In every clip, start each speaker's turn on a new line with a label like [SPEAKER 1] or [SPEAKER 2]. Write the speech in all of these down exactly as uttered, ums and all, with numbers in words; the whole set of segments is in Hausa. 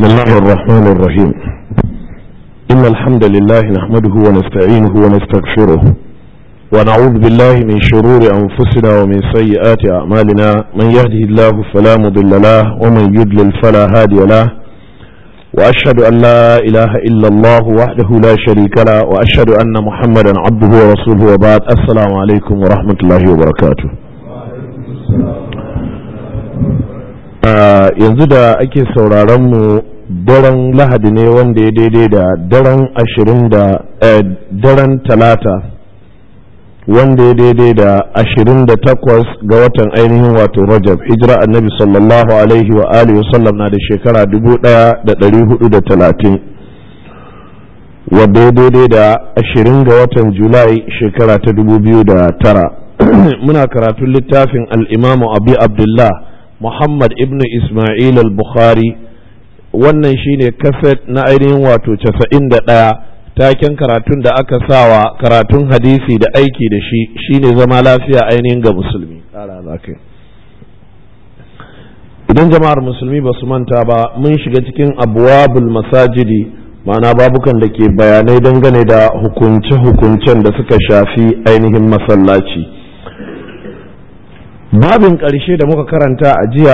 [SPEAKER 1] بسم الله الرحمن الرحيم إن الحمد لله نحمده ونستعينه ونستغفره ونعوذ بالله من شرور أنفسنا ومن سيئات أعمالنا من يهده الله فلا مضل له ومن يضلل فلا هادي له وأشهد أن لا إله إلا الله وحده لا شريك له وأشهد أن محمدا عبده ورسوله وبعد السلام عليكم ورحمة الله وبركاته. yanzu da ake sauraron mu daren lahadi ne wanda ya daidai da daren ashirin da daren talata wanda ya daidai da ashirin da takwas ga watan ainihin wato rajab hijira annabi sallallahu alaihi wa alihi wasallam na da shekara dubu daya da dari hudu da talatin wadda ya daidai da ashirin ga watan julai shekara ta dubu biyu da tara muna karatun littafin al-imamu abi abdullah Muhammad ibn Ismail al-Bukhari wannan shine kaset na ainihin wato casa'in da ɗaya taken karatun da aka sawa karatun hadisi da aiki da shi shine zama lafiya ainihin ga musulmi. Idan jama'ar musulmi ba su manta ba mun shiga cikin abwabul masajidi ma'ana babukan da ke bayanai dangane da hukunce-hukuncen da suka shafi ainihin masallaci. babin ƙarshe da muka karanta a jiya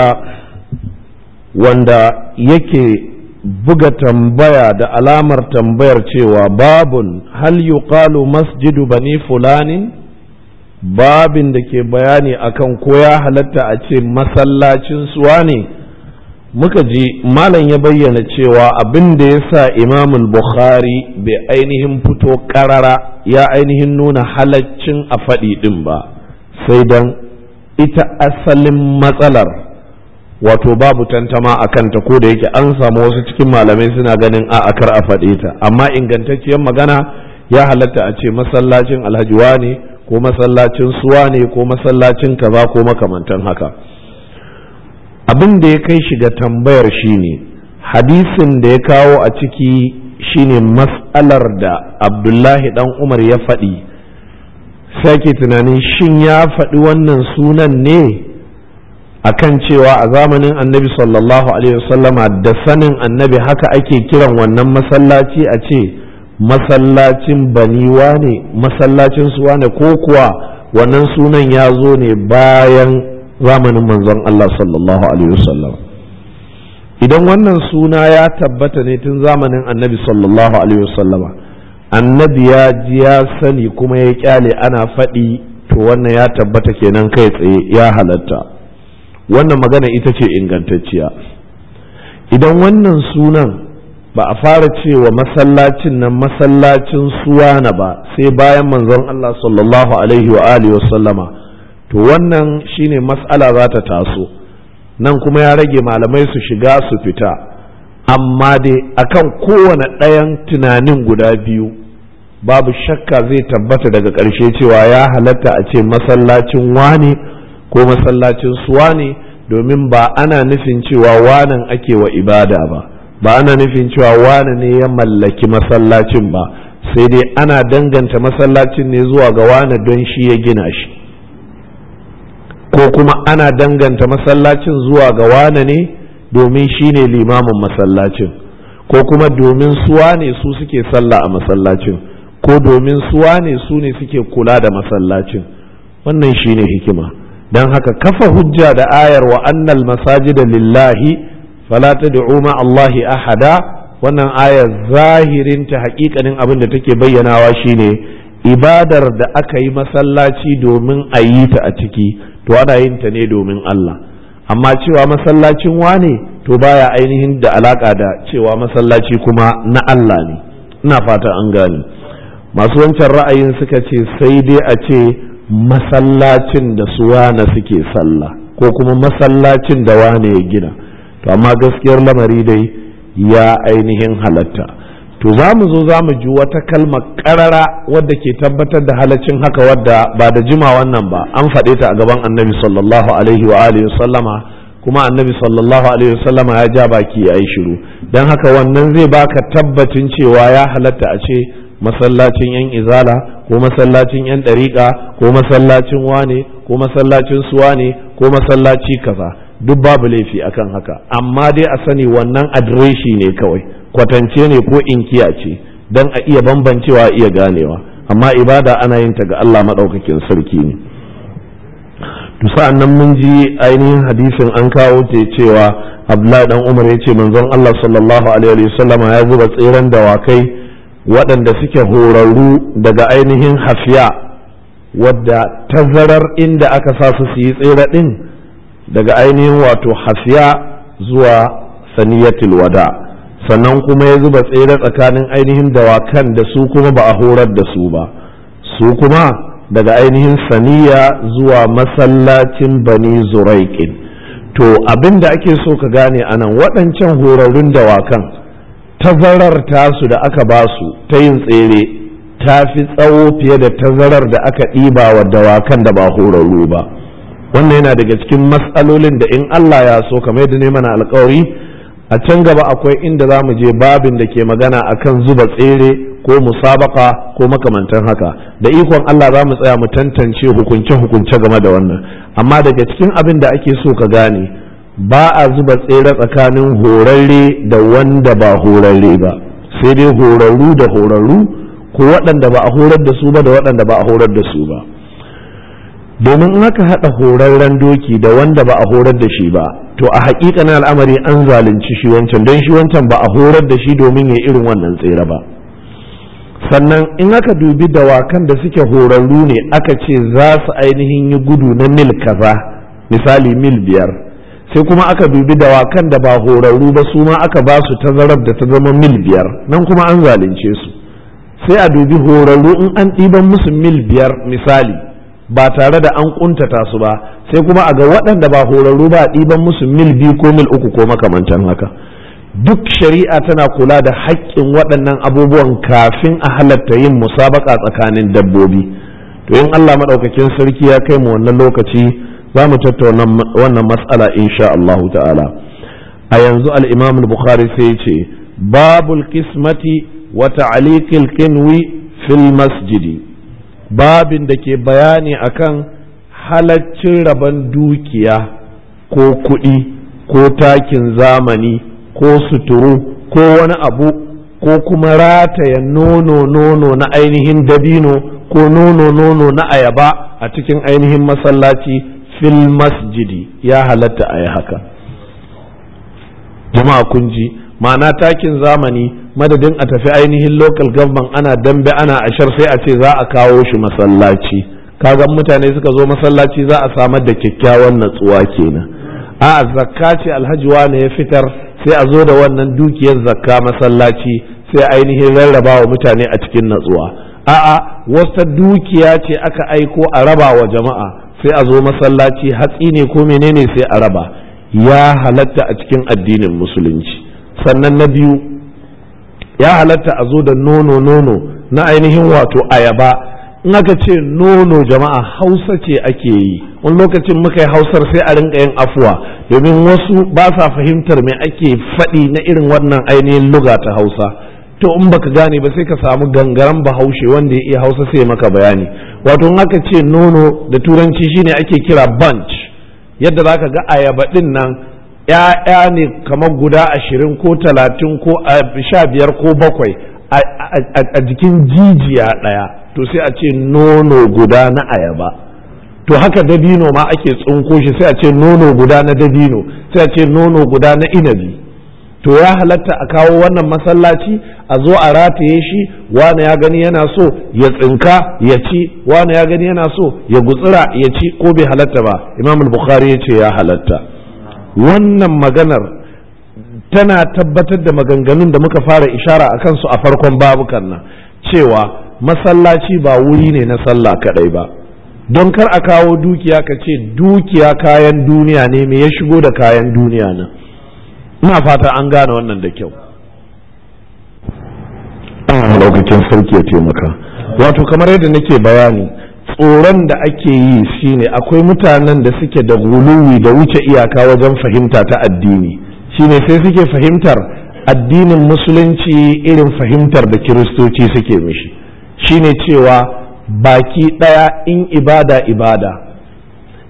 [SPEAKER 1] wanda yake buga tambaya da alamar tambayar cewa babun hal yuqalu masjidu bani fulanin babin da ke bayani akan ko ya halatta a ce masallacin suwa ne muka ji malam ya bayyana cewa abin da ya sa imamul bukhari bai ainihin fito ƙarara ya ainihin nuna halaccin a faɗi ɗin ba sai dan ita asalin matsalar wato babu tantama a kanta ko da yake an samu wasu cikin malamai suna ganin a akar a faɗe ta amma ingantacciyar magana ya halatta a ce masallacin alhajiwa ne ko masallacin suwa ne ko masallacin kaza ko makamantan haka abin da ya kai shi ga tambayar shine hadisin da ya kawo a ciki shine mas'alar da abdullahi dan umar ya faɗi sake tunanin shin ya faɗi wannan sunan ne akan cewa a zamanin annabi sallallahu alaihi wasallama da sanin annabi haka ake kiran wannan masallaci a ce masallacin baniwa ne masallacin suwa ne ko kuwa wannan sunan ya zo ne bayan zamanin manzon Allah sallallahu alaihi wasallam idan wannan suna ya tabbata ne tun zamanin annabi sallallahu alaihi wasallama annabi ya ji ya sani kuma ya kyale ana faɗi to wannan ya tabbata kenan kai tsaye ya halatta wannan magana ita ce ingantacciya idan wannan sunan ba a fara cewa masallacin nan masallacin suwana ba sai bayan manzon Allah sallallahu alaihi wa alihi wa sallama to wannan shine mas'ala za ta taso nan kuma ya rage malamai su shiga su fita amma dai akan kowane ɗayan tunanin guda biyu babu shakka zai tabbata daga ƙarshe cewa ya halatta a ce masallacin wane ko masallacin suwa ne domin ba ana nufin cewa wanan ake wa ibada ba ba ana nufin cewa wane ne ya mallaki masallacin ba sai dai ana danganta masallacin ne zuwa ga wane don shi ya gina shi ko kuma ana danganta masallacin zuwa ga wane ne domin shi ne limamin masallacin ko kuma domin suwa ne su suke sallah a masallacin ko domin suwa ne su ne suke kula da masallacin wannan shi ne hikima don haka kafa hujja da ayar wa annal masajida lillahi fala tad'u ma Allahi ahada wannan ayar zahirin ta hakikanin abin da take bayyanawa shine ibadar da aka yi masallaci domin a yi ta a ciki to ana yin ta ne domin Allah amma cewa masallacin wane to baya ainihin da alaka da cewa masallaci kuma na Allah ne ina fata an gane masu wancan ra'ayin suka ce sai dai a ce masallacin da su wane suke sallah ko kuma masallacin da wane ya gina to amma gaskiyar lamari dai ya ainihin halatta to za mu zo za mu ji wata kalma karara wadda ke tabbatar da halaccin haka wadda ba da jima wannan ba an faɗe ta a gaban annabi sallallahu alaihi wa alihi sallama kuma annabi sallallahu alaihi wasallama ya ja baki ya yi shiru don haka wannan zai baka tabbacin cewa ya halatta a ce masallacin yan izala ko masallacin yan ɗariƙa ko masallacin wane ko masallacin suwane ko masallaci kaza duk babu laifi akan haka, amma dai a sani wannan adireshi ne kawai, kwatance ne ko inkiya ce don a iya bambancewa, iya ganewa, amma ibada ana yin ta ga Allah maɗaukakin sarki ne. to sa'an nan mun ji ainihin hadisin an kawo ce cewa Abdullahi dan Umar ya ce manzon Allah sallallahu alaihi wasallam ya zuba tseren dawakai waɗanda suke horarru daga ainihin hafiya, wadda tazarar inda aka sa su su yi tsere din daga ainihin wato hafiya zuwa saniyatul wada, sannan kuma ya zuba tsere tsakanin ainihin dawakan da su kuma ba a horar da su ba, su kuma daga ainihin saniya zuwa masallacin bani zuraiƙin. to abin da ake so ka gane anan, waɗancan horarrun dawakan tazarar tasu da aka ba su ta yin tsere ta fi tsawo fiye da tazarar da aka ɗiba wa dawakan da ba horarru ba. wannan yana daga cikin matsalolin da in Allah ya so kamar yadda ne mana alkawari a can gaba akwai inda za mu je babin da ke magana akan zuba tsere ko musabaka ko makamantan haka, da ikon Allah za mu tsaya mu tantance hukunce-hukunce game da wannan. amma daga cikin abin da ake so ka gane, ba a zuba tsere tsakanin horarre da wanda ba horarre ba, sai dai horarru da horarru, ko waɗanda ba a horar da su ba da waɗanda ba a horar da su ba. domin in aka haɗa horarren doki da wanda ba a horar da shi ba, to a haƙiƙanin al'amari an zalunci shi wancan, don shi wancan ba a horar da shi domin ya irin wannan tsere ba. sannan in aka dubi dawakan da suke horarru ne aka ce za su ainihin yi gudu na mil kaza, misali mil biyar, sai kuma aka dubi dawakan da ba horarru ba su ma aka ba su tazarar da ta zama mil biyar, nan kuma an zalunce su. sai a dubi horarru in an ɗiban musu mil biyar misali ba tare da an kuntata su ba, sai kuma a ga waɗanda ba horarru ba a ɗiban musu mil biyu ko mil uku ko makamantan haka. duk shari'a tana kula da haƙƙin waɗannan abubuwan kafin a halatta yin musabaka tsakanin dabbobi. to in Allah maɗaukakin sarki ya kai mu wannan lokaci za mu tattauna wannan mas'ala insha Allah ta'ala. a yanzu al-Imam al-Bukhari sai ce babul qismati wa ta'liqil qinwi fil masjidi, babin da ke bayani akan halaccin rabon dukiya ko kuɗi ko takin zamani ko suturu ko wani abu, ko kuma rataya nono nono na ainihin dabino ko nono nono na ayaba a cikin ainihin masallaci fil masjidi, ya halatta a yi haka. jama'a kun ji, ma'ana takin zamani madadin a tafi ainihin local government ana dambe ana ashar sai a ce za a kawo shi masallaci, kaga mutane suka zo masallaci za a samar da kyakkyawan natsuwa kenan. a zakka ce alhaji wane ya fitar, sai a zo da wannan dukiyar zakka masallaci sai ainihin rarraba wa mutane a cikin natsuwa. a'a wata dukiya ce aka aiko a raba wa jama'a, sai a zo masallaci hatsi ne ko menene sai a raba, ya halatta a cikin addinin musulunci. sannan na biyu, ya halatta a zo da nono nono na ainihin wato ayaba. in aka ce nono jama'a hausa ce ake yi, wani lokacin muka yi hausar sai a rinka yin afuwa domin wasu ba sa fahimtar me ake faɗi na irin wannan ainihin luga ta hausa. to in baka gane ba sai ka samu gangaren bahaushe wanda ya iya hausa sai maka bayani. wato in aka ce nono da turanci shine ake kira bunch, yadda zaka ga ayaba din nan ya'ya ne kamar guda ashirin ko talatin ko sha biyar ko bakwai a jikin jijiya ɗaya, to sai a ce nono guda na ayaba. to haka dabino ma ake tsunko shi sai a ce nono guda na dabino, sai a ce nono guda na inabi. to ya halatta a kawo wannan masallaci a zo a rataye shi, wani ya gani yana so ya tsinka ya ci, wani ya gani yana so ya gutsira ya ci, ko bai halatta ba? Imam al-Bukhari ya ce ya halatta. wannan maganar tana tabbatar da maganganun da muka fara ishara a kansu a farkon babukan nan, cewa masallaci ba wuri ne na sallah kadai ba. don kar a kawo dukiya ka ce dukiya kayan duniya ne, me ya shigo da kayan duniya nan? ina fata an gane wannan da kyau. lokacin sarki ya taimaka. wato kamar yadda nake bayani, tsoron da ake yi shine akwai mutanen da suke da guluwi da wuce iyaka wajen fahimta ta addini, shine sai suke fahimtar addinin musulunci irin fahimtar da kiristoci suke mishi, shine cewa baki ɗaya in ibada ibada,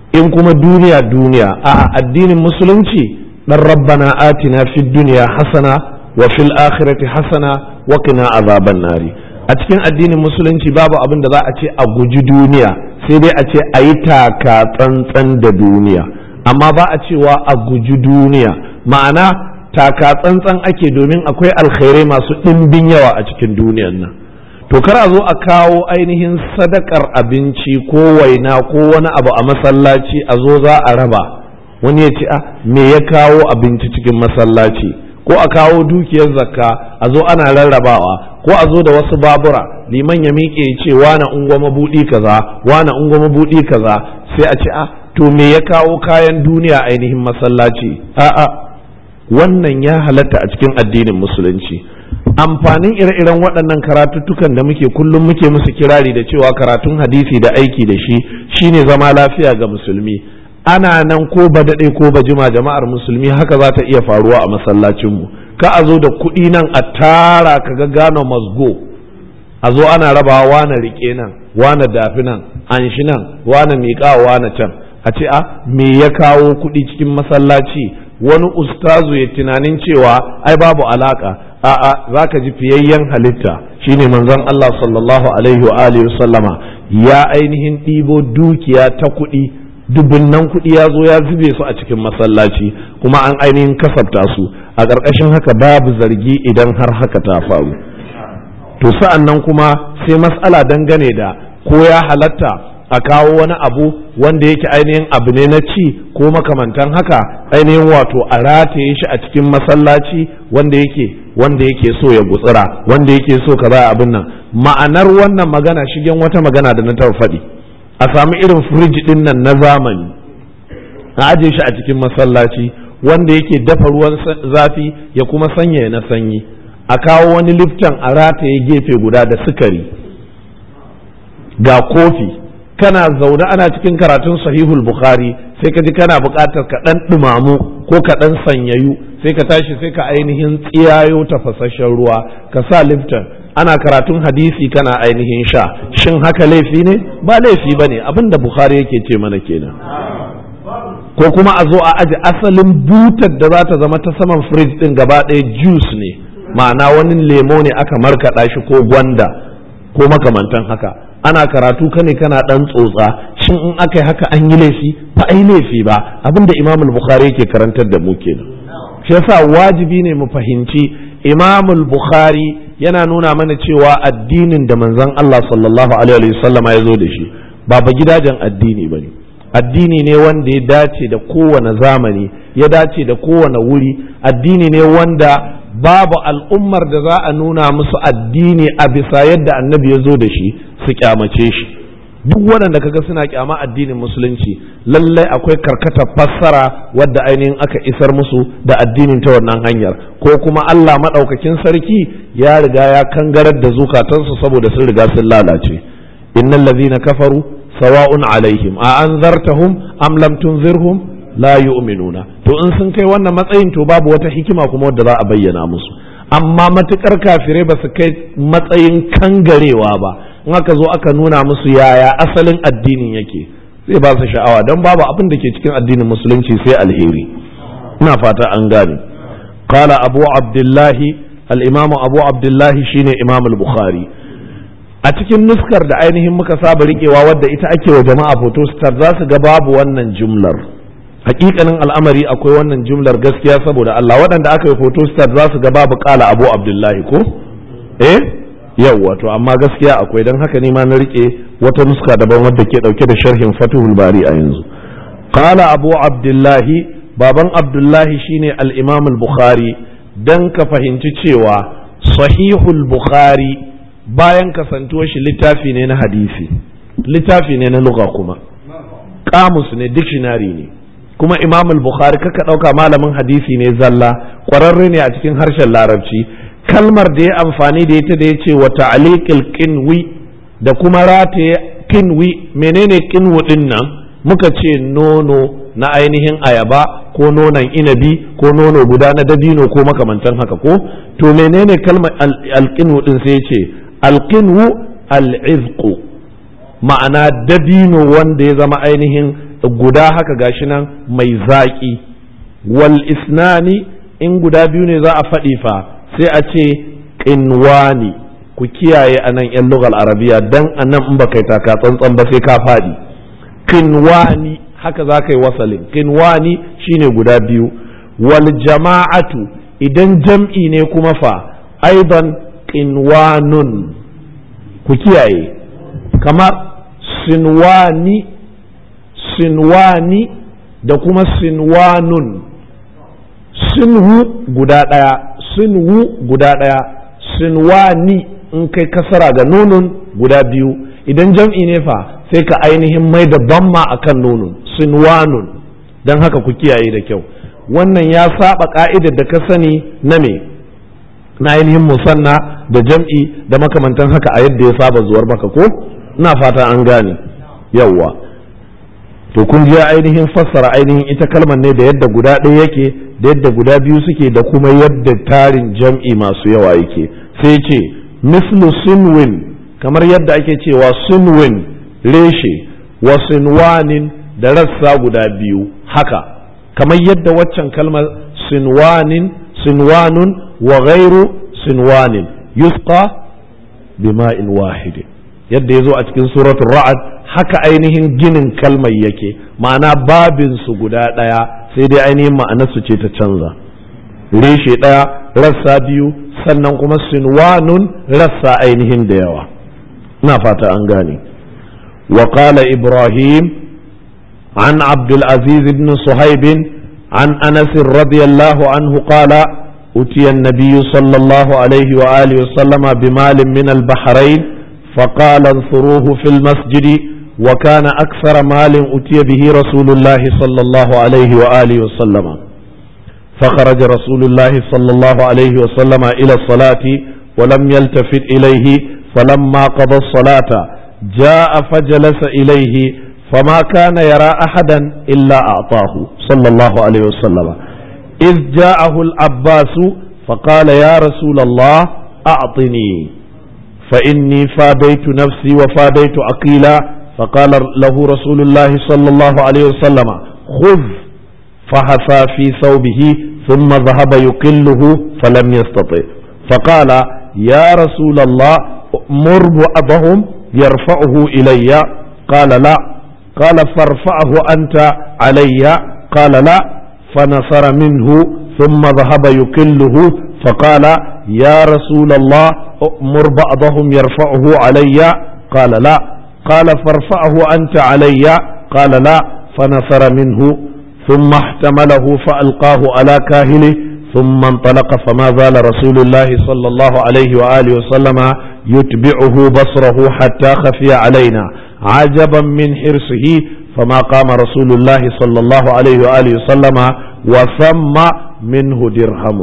[SPEAKER 1] in kuma duniya duniya a addinin musulunci dan rabbana atina fid dunya hasana wa fil akhirati hasana wa qina azaban nari. A cikin addinin musulunci babu abin da za a ce a guji duniya, sai dai a ce a yi taka tsantsan da duniya, amma ba a cewa a guji duniya. Ma'ana taka tsantsan ake domin akwai alkhairai masu ɗimbin yawa a cikin duniyan nan. To kar a zo a kawo ainihin sadakar abinci ko waina ko wani abu a masallaci a zo za a raba, wani ya ce a me ya kawo abinci cikin masallaci, ko a kawo dukiyar zakka a zo ana rarrabawa, ko a zo da wasu babura liman ya miƙe ya ce wane ungo mabuɗi kaza wane ungo mabuɗi kaza, sai a ce a to me ya kawo kayan duniya ainihin masallaci. a'a wannan ya halatta a cikin addinin musulunci. Amfanin ire-iren waɗannan karatuttukan da muke kullum muke musu kirari da cewa karatun hadisi da aiki da shi shine zama lafiya ga musulmi. Ana nan ko ba daɗe ko ba jima jama'ar musulmi haka za ta iya faruwa a masallacinmu. Ka a zo da kuɗi nan a tara ka ga gano masgo, a zo ana rabawa wane riƙe nan wane dafi nan an shi nan wane miƙa wane can, a ce a me ya kawo kuɗi cikin masallaci. Wani ustazu ya tunanin cewa ai babu alaka, a'a zaka ji fiyayyen halitta shine manzon Allah sallallahu alaihi wa alihi sallama ya ainihin ɗibo dukiya ta kuɗi, dubunnan kuɗi ya zo ya zube su a cikin masallaci kuma an ainihin kasafta su. A ƙarƙashin haka babu zargi idan har haka ta faru. To sa'an nan kuma sai mas'ala dangane da ko ya halatta a kawo wani abu wanda yake ainihin abu ne na ci ko makamantan haka, ainihin wato a rataye shi a cikin masallaci wanda yake wanda yake so ya gutsira, wanda yake so ka ba abin nan. Ma'anar wannan magana shigen wata magana da na taɓa faɗi, a sami irin firiji ɗin nan na zamani a aje shi a cikin masallaci wanda yake dafa ruwan zafi ya kuma sanya na sanyi, a kawo wani liftan a rataye gefe guda da sukari ga kofi. Kana zaune ana cikin karatun sahihul bukhari sai ka ji kana buƙatar ka ɗan ɗumamu ko ka ɗan sanyayu, sai ka tashi sai ka ainihin tsiyayo tafasasshen ruwa ka sa lifton. Ana karatun hadisi kana ainihin sha, shin haka laifi ne? Ba laifi ba ne, abin da bukhari yake ce mana kenan. Ko kuma a zo a aje asalin butar da za ta zama ta saman firij ɗin gaba ɗaya juice ne, ma'ana wani lemo ne aka markaɗa shi ko gwanda ko makamantan haka. Ana karatu kane kana dan tsotsa, shin in aka yi haka an yi laifi? Ba ai laifi ba, abinda Imam al-Bukhari yake karantar da mu kenan. Shi yasa wajibi ne mu fahimci Imam al-Bukhari yana nuna mana cewa addinin da manzon Allah sallallahu alaihi wasallam ya zo da shi ba ba gidajen addini bane. Addini ne wanda ya dace da kowane zamani, ya dace da kowane wuri, addini ne wanda babu al'ummar da za a nuna musu addini a bisa yadda annabi ya zo da shi su kyamace shi. Duk waɗanda kaga suna kyama addinin musulunci lallai akwai karkatar fassara wadda ainihin aka isar musu da addinin ta wannan hanyar, ko kuma Allah maɗaukakin sarki ya riga ya kangarar da zukatansu saboda sun riga sun lalace. Innal ladhina kafaru sawa'un alaihim a anzartahum am lam tunzirhum la yu'minuna. To in sun kai wannan matsayin to babu wata hikima kuma wadda za a bayyana musu. Amma matukar kafirai ba su kai matsayin kangarewa ba, in aka zo aka nuna musu yaya asalin addinin yake zai ba su sha'awa, don babu abin da ke cikin addinin musulunci sai alheri. ina fata an gane. Qala Abu Abdullahi, al-Imam Abu Abdullahi shine Imam al-Bukhari. A cikin nuskar da ainihin muka saba riƙewa wadda ita ake wa jama'a photostat za su ga babu wannan jumlar. Hakikanin al'amari akwai wannan jumlar gaskiya saboda Allah, waɗanda aka yi photostat za su ga babu qala Abu Abdullahi ko? Eh? Yawwa, to amma gaskiya akwai, don haka ne ma na riƙe wata nuska daban wadda ke ɗauke da sharhin Fathul Bari a yanzu. Qala Abu Abdullahi, baban Abdullahi shine al-Imam al-Bukhari, dan ka fahimci cewa Sahihul Bukhari bayan kasantuwar shi littafi ne na hadisi, littafi ne na lugha, kuma kamus ne, dictionary ne, kuma Imam al-Bukhari kaka ɗauka malamin hadisi ne zalla, ƙwararre ne a cikin harshen larabci. Kalmar da ya amfani da ita da ya ce wa ta'liqil qinwi, da kuma rataye qinwi, menene qinwu din nan? Muka ce nono na ainihin ayaba ko nonon inabi ko nono guda na dabino ko makamantan haka ko? To menene kalmar al-qinwu din? Sai ya ce alƙinwu al'izku, ma'ana dabino wanda ya zama ainihin guda haka gashi nan mai zaƙi. Wal isnani in guda biyu ne za a faɗi fa sai a ce qinwani. Ku kiyaye a nan 'yan lugal arabiya dan a nan in ba kai taka tsantsan ba sai ka faɗi. Qinwani haka za ka yi wasalin. Qinwani shine guda biyu. Wal jama'atu idan jam'i ne kuma fa aidan qinwanun. Ku kiyaye kamar sinwani sinwani da kuma sinwanun. Sinhu guda ɗaya sinhu guda ɗaya sinwani in kai kasara ga nunun guda biyu. Idan jam'i ne fa sai ka ainihin mai da bamma akan nunun sinwanun. don haka ku kiyaye da kyau. Wannan ya saba ka'idar da ka sani na me na ainihin musanna da jam'i da makamantan haka a yadda ya saba zuwar maka ko ina fata an gane yawwa. To kun ji ainihin fassara ainihin ita kalmar ne da yadda guda ɗaya yake da yadda guda biyu suke da kuma yadda tarin jam'i masu yawa yake. Sai ce mislu sinwin kamar yadda ake cewa sinwin reshe wa sinwanin da rassa guda biyu haka kamar yadda waccan kalmar sinwanin sinwanun wa ghairu sinwanin yusqa bima'in wahid yadda yazo a cikin suratul ra'd haka ainihin ginin kalmar yake ma'ana babin su guda daya sai dai ainihin ma'anar su ce ta canza reshe daya rassa biyu sannan kuma sinwanun rassa ainihin da yawa ina fata an gane wa qala ibrahim عن عبد العزيز بن صهيب عن أنس رضي الله عنه قال أتي النبي صلى الله عليه وآله وسلم بمال من البحرين فقال انثروه في المسجد وكان أكثر مال أتي به رسول الله صلى الله عليه وآله وسلم فخرج رسول الله صلى الله عليه وسلم إلى الصلاة ولم يلتفت إليه فلما قضى الصلاة جاء فجلس إليه فما كان يرى أحدا إلا أعطاه صلى الله عليه وسلم إذ جاءه العباس فقال يا رسول الله أعطني فإني فاديت نفسي وفاديت عقيلا فقال له رسول الله صلى الله عليه وسلم خذ فحثى في ثوبه ثم ذهب يقله فلم يستطع فقال يا رسول الله مر بعضهم يرفعه إلي قال لا قال فارفعه أنت علي قال لا فنصر منه ثم ذهب يكله فقال يا رسول الله أمر بعضهم يرفعه علي قال لا قال فارفعه أنت علي قال لا فنصر منه ثم احتمله فألقاه على كاهله ثم انطلق فما زال رسول الله صلى الله عليه وآله وسلم يتبعه بصره حتى خفي علينا عجبا من حرصه فما قام رسول الله صلى الله عليه وآله وسلم وثم منه درهم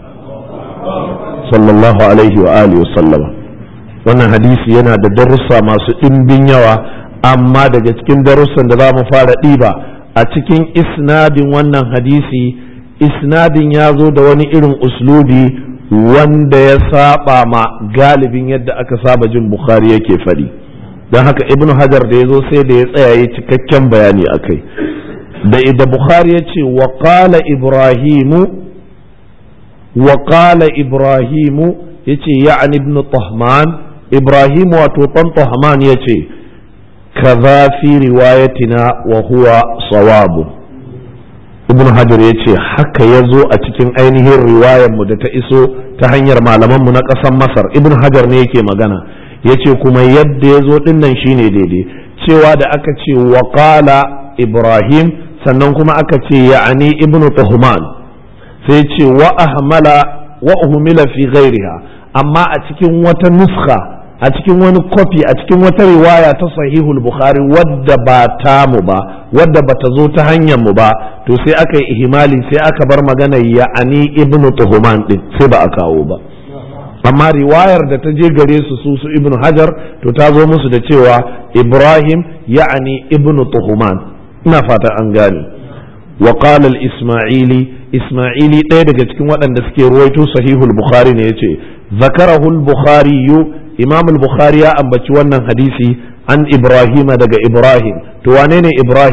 [SPEAKER 1] صلى الله عليه وآله وسلم. wannan hadisi yana da darussa masu ɗimbin yawa amma daga cikin darussan da za mu fara ɗiba a cikin isnadin wannan hadisi isnadin ya zo da wani irin uslubi wanda ya saba ma galibin yadda aka saba jin Bukhari yake faɗi. Don haka ibnu hajar da ya zo sai da ya tsaya ya cikakken bayani a kai da ida bukhari ya ce wa qala ibrahimu wa qala ibrahimu ya ce ya'ani ibn tahman ibrahimu wato ɗan tahman ya ce kaza fi riwayatina wa huwa sawabu ibnu hajar ya ce haka ya zo a cikin ainihin riwayarmu da ta iso ta hanyar malamanmu na ƙasar masar ibnu hajar ne yake magana ya ce kuma yadda ya zo dinnan shine daidai cewa da aka ce wa qala ibrahim sannan kuma aka ce ya'ani ibnu tuhman sai ce wa ahmala wa uhmila fi ghairiha amma a cikin wata nuskha a cikin wani kofi a cikin wata riwaya ta sahihul bukhari wadda ba ta mu ba wadda bata zo ta hanyar mu ba to sai aka yi ihmali sai aka bar magana ya'ani ibnu tuhman din sai ba a kawo ba amma riwayar da ta je gare su su su ibnu hajar to ta zo musu da cewa ibrahim ya'ani ibnu tuhuman ina fata an gane wa qala al isma'ili isma'ili ɗaya daga cikin waɗanda suke ruwaito sahihul bukhari ne yace zakarahu al bukhari imam al bukhari ya ambaci wannan hadisi an ibrahima daga ibrahim to wane ne ibrahim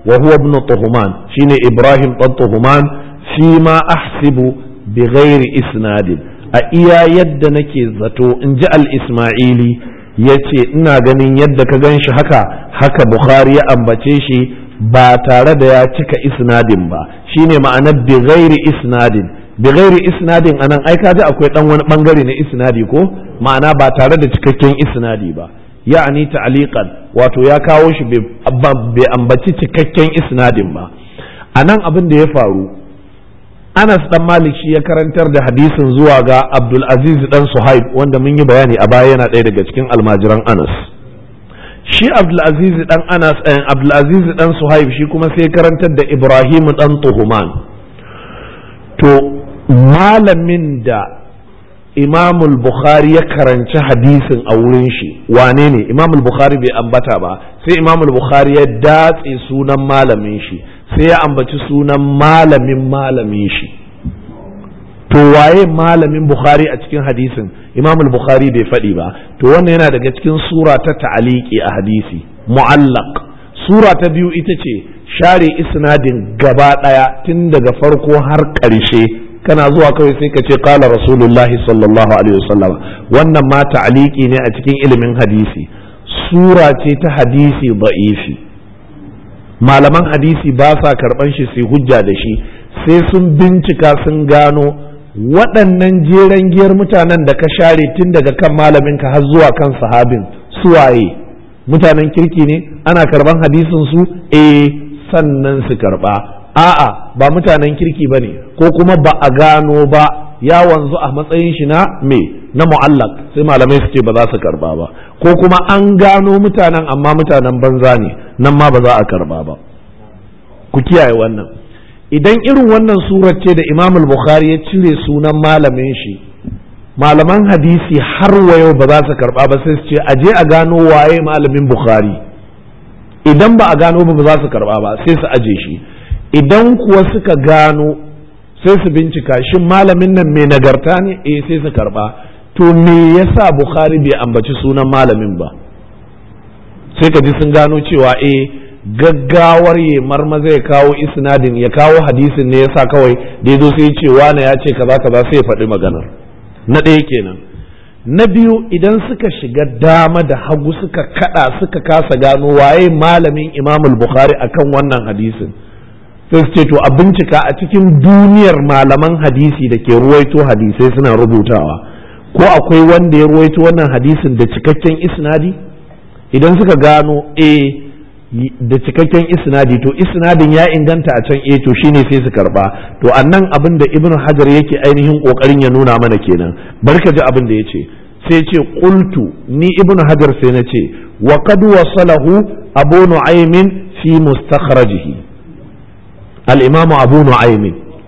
[SPEAKER 1] wa huwa ibn Tuhman shine Ibrahim dan Tuhman fi ma ahsibu bi ghairi isnadin a iya yadda nake zato in ji al-Ismaili yace ina ganin yadda ka ganshi haka haka Bukhari ya ambace shi ba tare da ya cika isnadin ba shine ma'anar bi ghairi isnadin bi ghairi isnadin anan ai kaji akwai dan wani bangare na isnadi ko ma'ana ba tare da cikakken isnadi ba ya'ani ta'liqan wato ya kawo shi bai ambaci cikakken isnadin ba anan abin da ya faru Anas dan Malik shi ya karantar da hadisin zuwa ga Abdul Aziz dan Suhaib wanda mun yi bayani a baya yana ɗaya daga cikin almajiran Anas shi Abdul Aziz dan Anas eh, Abdul Aziz dan Suhaib shi kuma sai karantar da Ibrahim dan Tuhman to malamin da Imam al-Bukhari ya karanci hadisin a wurin shi wane ne Imam al-Bukhari bai ambata ba sai Imam al-Bukhari ya datse sunan malamin shi sai ya ambaci sunan malamin malamin shi to waye malamin Bukhari a cikin hadisin Imam al-Bukhari bai faɗi ba to wannan yana daga cikin sura ta ta'aliki a hadisi mu'allaq sura ta biyu ita ce share isnadin gaba ɗaya tun daga farko har ƙarshe kana zuwa kawai sai ka ce qala rasulullahi sallallahu alaihi wasallam wannan ma ta'aliki ne a cikin ilimin hadisi sura ce ta hadisi da'ifi malaman hadisi ba sa karban shi sai hujja da shi sai sun bincika sun gano waɗannan jeren giyar mutanen da ka share tun daga kan malaminka har zuwa kan sahabin suwaye mutanen kirki ne ana karban hadisin su eh sannan su karba a'a ba mutanen kirki bane ko kuma ba a gano ba ya wanzu a matsayin shi na me na mu'allaq sai malamai su ce ba za su karba ba ko kuma an gano mutanen amma mutanen banza ne nan ma ba za a karba ba ku kiyaye wannan idan irin wannan surar ce da Imam al-Bukhari ya cire sunan malamin shi malaman hadisi har wayo ba za su karba ba sai su ce aje a gano waye malamin Bukhari idan ba a gano ba ba za su karba ba sai su aje shi idan kuwa suka gano sai su bincika shin malamin nan mai nagarta ne eh sai su karba to me yasa Bukhari bai ambaci sunan malamin ba sai ka ji sun gano cewa eh gaggawar ya marmaza ya kawo isnadin ya kawo hadisin ne yasa kawai da yazo sai ya ce wane ya ce kaza kaza sai ya faɗi maganar na ɗaya kenan na biyu idan suka shiga dama da hagu suka kada suka kasa gano waye malamin Imam al-Bukhari akan wannan hadisin sai su ce to a bincika a cikin duniyar malaman hadisi da ke ruwaito hadisai suna rubutawa ko akwai wanda ya ruwaito wannan hadisin da cikakken isnadi idan suka gano eh da cikakken isnadi to isnadin ya inganta a can eh to shine sai su karba to annan abin da Ibn Hajar yake ainihin kokarin ya nuna mana kenan barka ji abin da yace sai ce qultu ni Ibn Hajar sai na ce wa qad wasalahu Abu Nu'aym fi mustakhrajihi al-Imam Abu Nu'aym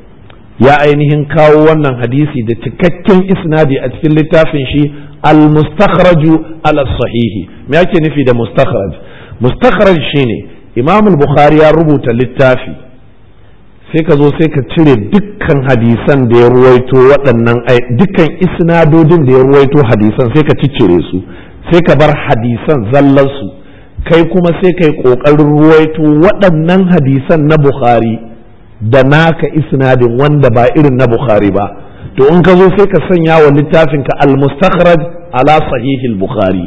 [SPEAKER 1] ya ainihin kawo wannan hadisi da cikakken isnadi a cikin littafin shi al-mustakhraju ala sahihi me yake nufi da mustakhraj mustakhraj shine Imam al-Bukhari ya rubuta littafi sai ka zo sai ka cire dukkan hadisan da ya ruwaito waɗannan dukkan isnadodin da ya ruwaito hadisan sai ka ciccire su sai ka bar hadisan zallan su kai kuma sai kai kokarin ruwaito waɗannan hadisan na Bukhari da naka isnadin wanda ba irin na Bukhari ba to in ka zo sai ka sanya wa littafin ka al-mustakhraj ala sahih al-Bukhari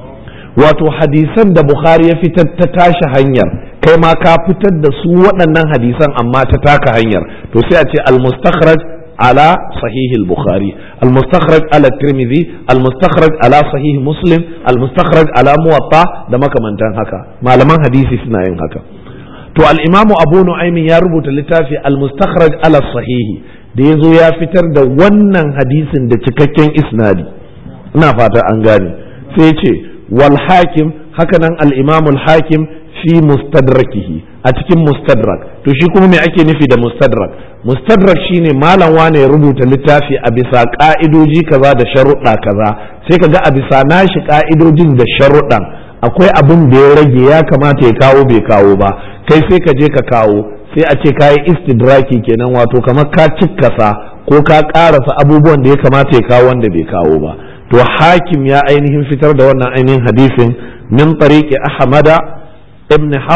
[SPEAKER 1] wato hadisan da Bukhari ya fitar ta tashi hanyar kai ma ka fitar da su waɗannan hadisan amma ta taka hanyar to sai a ce al-mustakhraj ala sahih al-Bukhari al-mustakhraj ala Tirmidhi al-mustakhraj ala sahih Muslim al-mustakhraj ala Muwatta da makamantan haka malaman hadisi suna yin haka to al-Imam Abu Nu'aym ya rubuta littafi al-mustakhraj ala sahih da yazo ya fitar da wannan hadisin da cikakken isnadi ina fata an gane sai ya ce wal hakim hakanan al-Imam al-Hakim fi mustadrakihi a cikin mustadrak to shi kuma me ake nufi da mustadrak mustadrak shine malam wane ya rubuta littafi a bisa ka'idoji kaza da sharuɗa kaza sai kaga a bisa nashi ka'idojin da sharuɗan akwai abin da ya rage ya kamata ya kawo bai kawo ba kai sai ka je ka kawo sai a ce kayi istidraki kenan wato kamar ka cikkasa ko ka karasa abubuwan da ya kamata ya kawo wanda bai kawo ba to hakim ya ainihin fitar da wannan ainihin hadisin min tariqi ahmada ibn hafs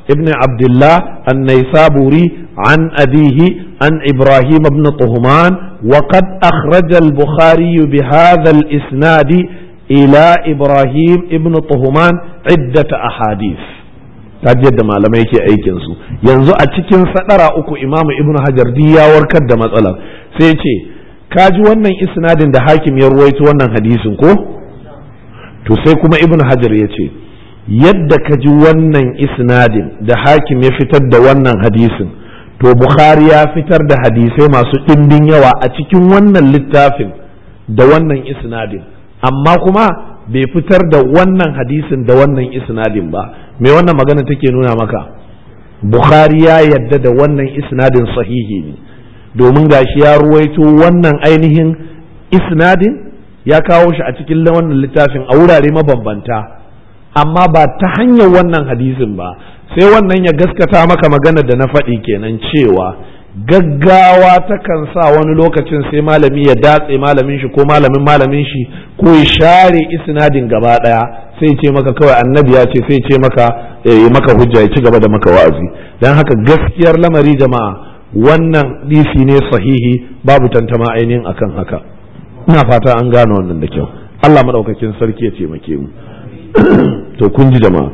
[SPEAKER 1] ابن عبد الله النيسابوري عن أبيه عن إبراهيم بن طهمان وقد أخرج البخاري بهذا الإسناد إلى إبراهيم ابن طهمان عدة أحاديث. tajiyar da malamai ke aikin su yanzu a cikin sadara uku imamu ibnu hajar di ya warkar da matsalar sai ce kaji wannan isnadin da hakim ya ruwaito wannan hadisin ko to sai kuma ibnu hajar ya ce yadda ka ji wannan isnadin da hakim ya fitar da wannan hadisin to bukhari ya fitar da hadisai masu ɗimbin yawa a cikin wannan littafin da wannan isnadin amma kuma bai fitar da wannan hadisin da wannan isnadin ba me wannan magana take nuna maka bukhari ya yadda da wannan isnadin sahihi ne domin gashi ya ruwaito wannan ainihin isnadin ya kawo shi a cikin wannan littafin a wurare mabambanta amma ba ta hanyar wannan hadisin ba sai wannan ya gaskata maka magana da na faɗi kenan cewa gaggawa takan sa wani lokacin sai malami ya datse malamin shi ko malamin malamin shi ko ya share isnadin gaba daya sai ce maka kawai annabi ya ce sai ce maka ya maka hujja ya ci gaba da maka wa'azi dan haka gaskiyar lamari jama'a wannan hadisi ne sahihi babu tantama ainihin akan haka ina fata an gane wannan da kyau Allah madaukakin sarki ya taimake mu to kun ji jama'a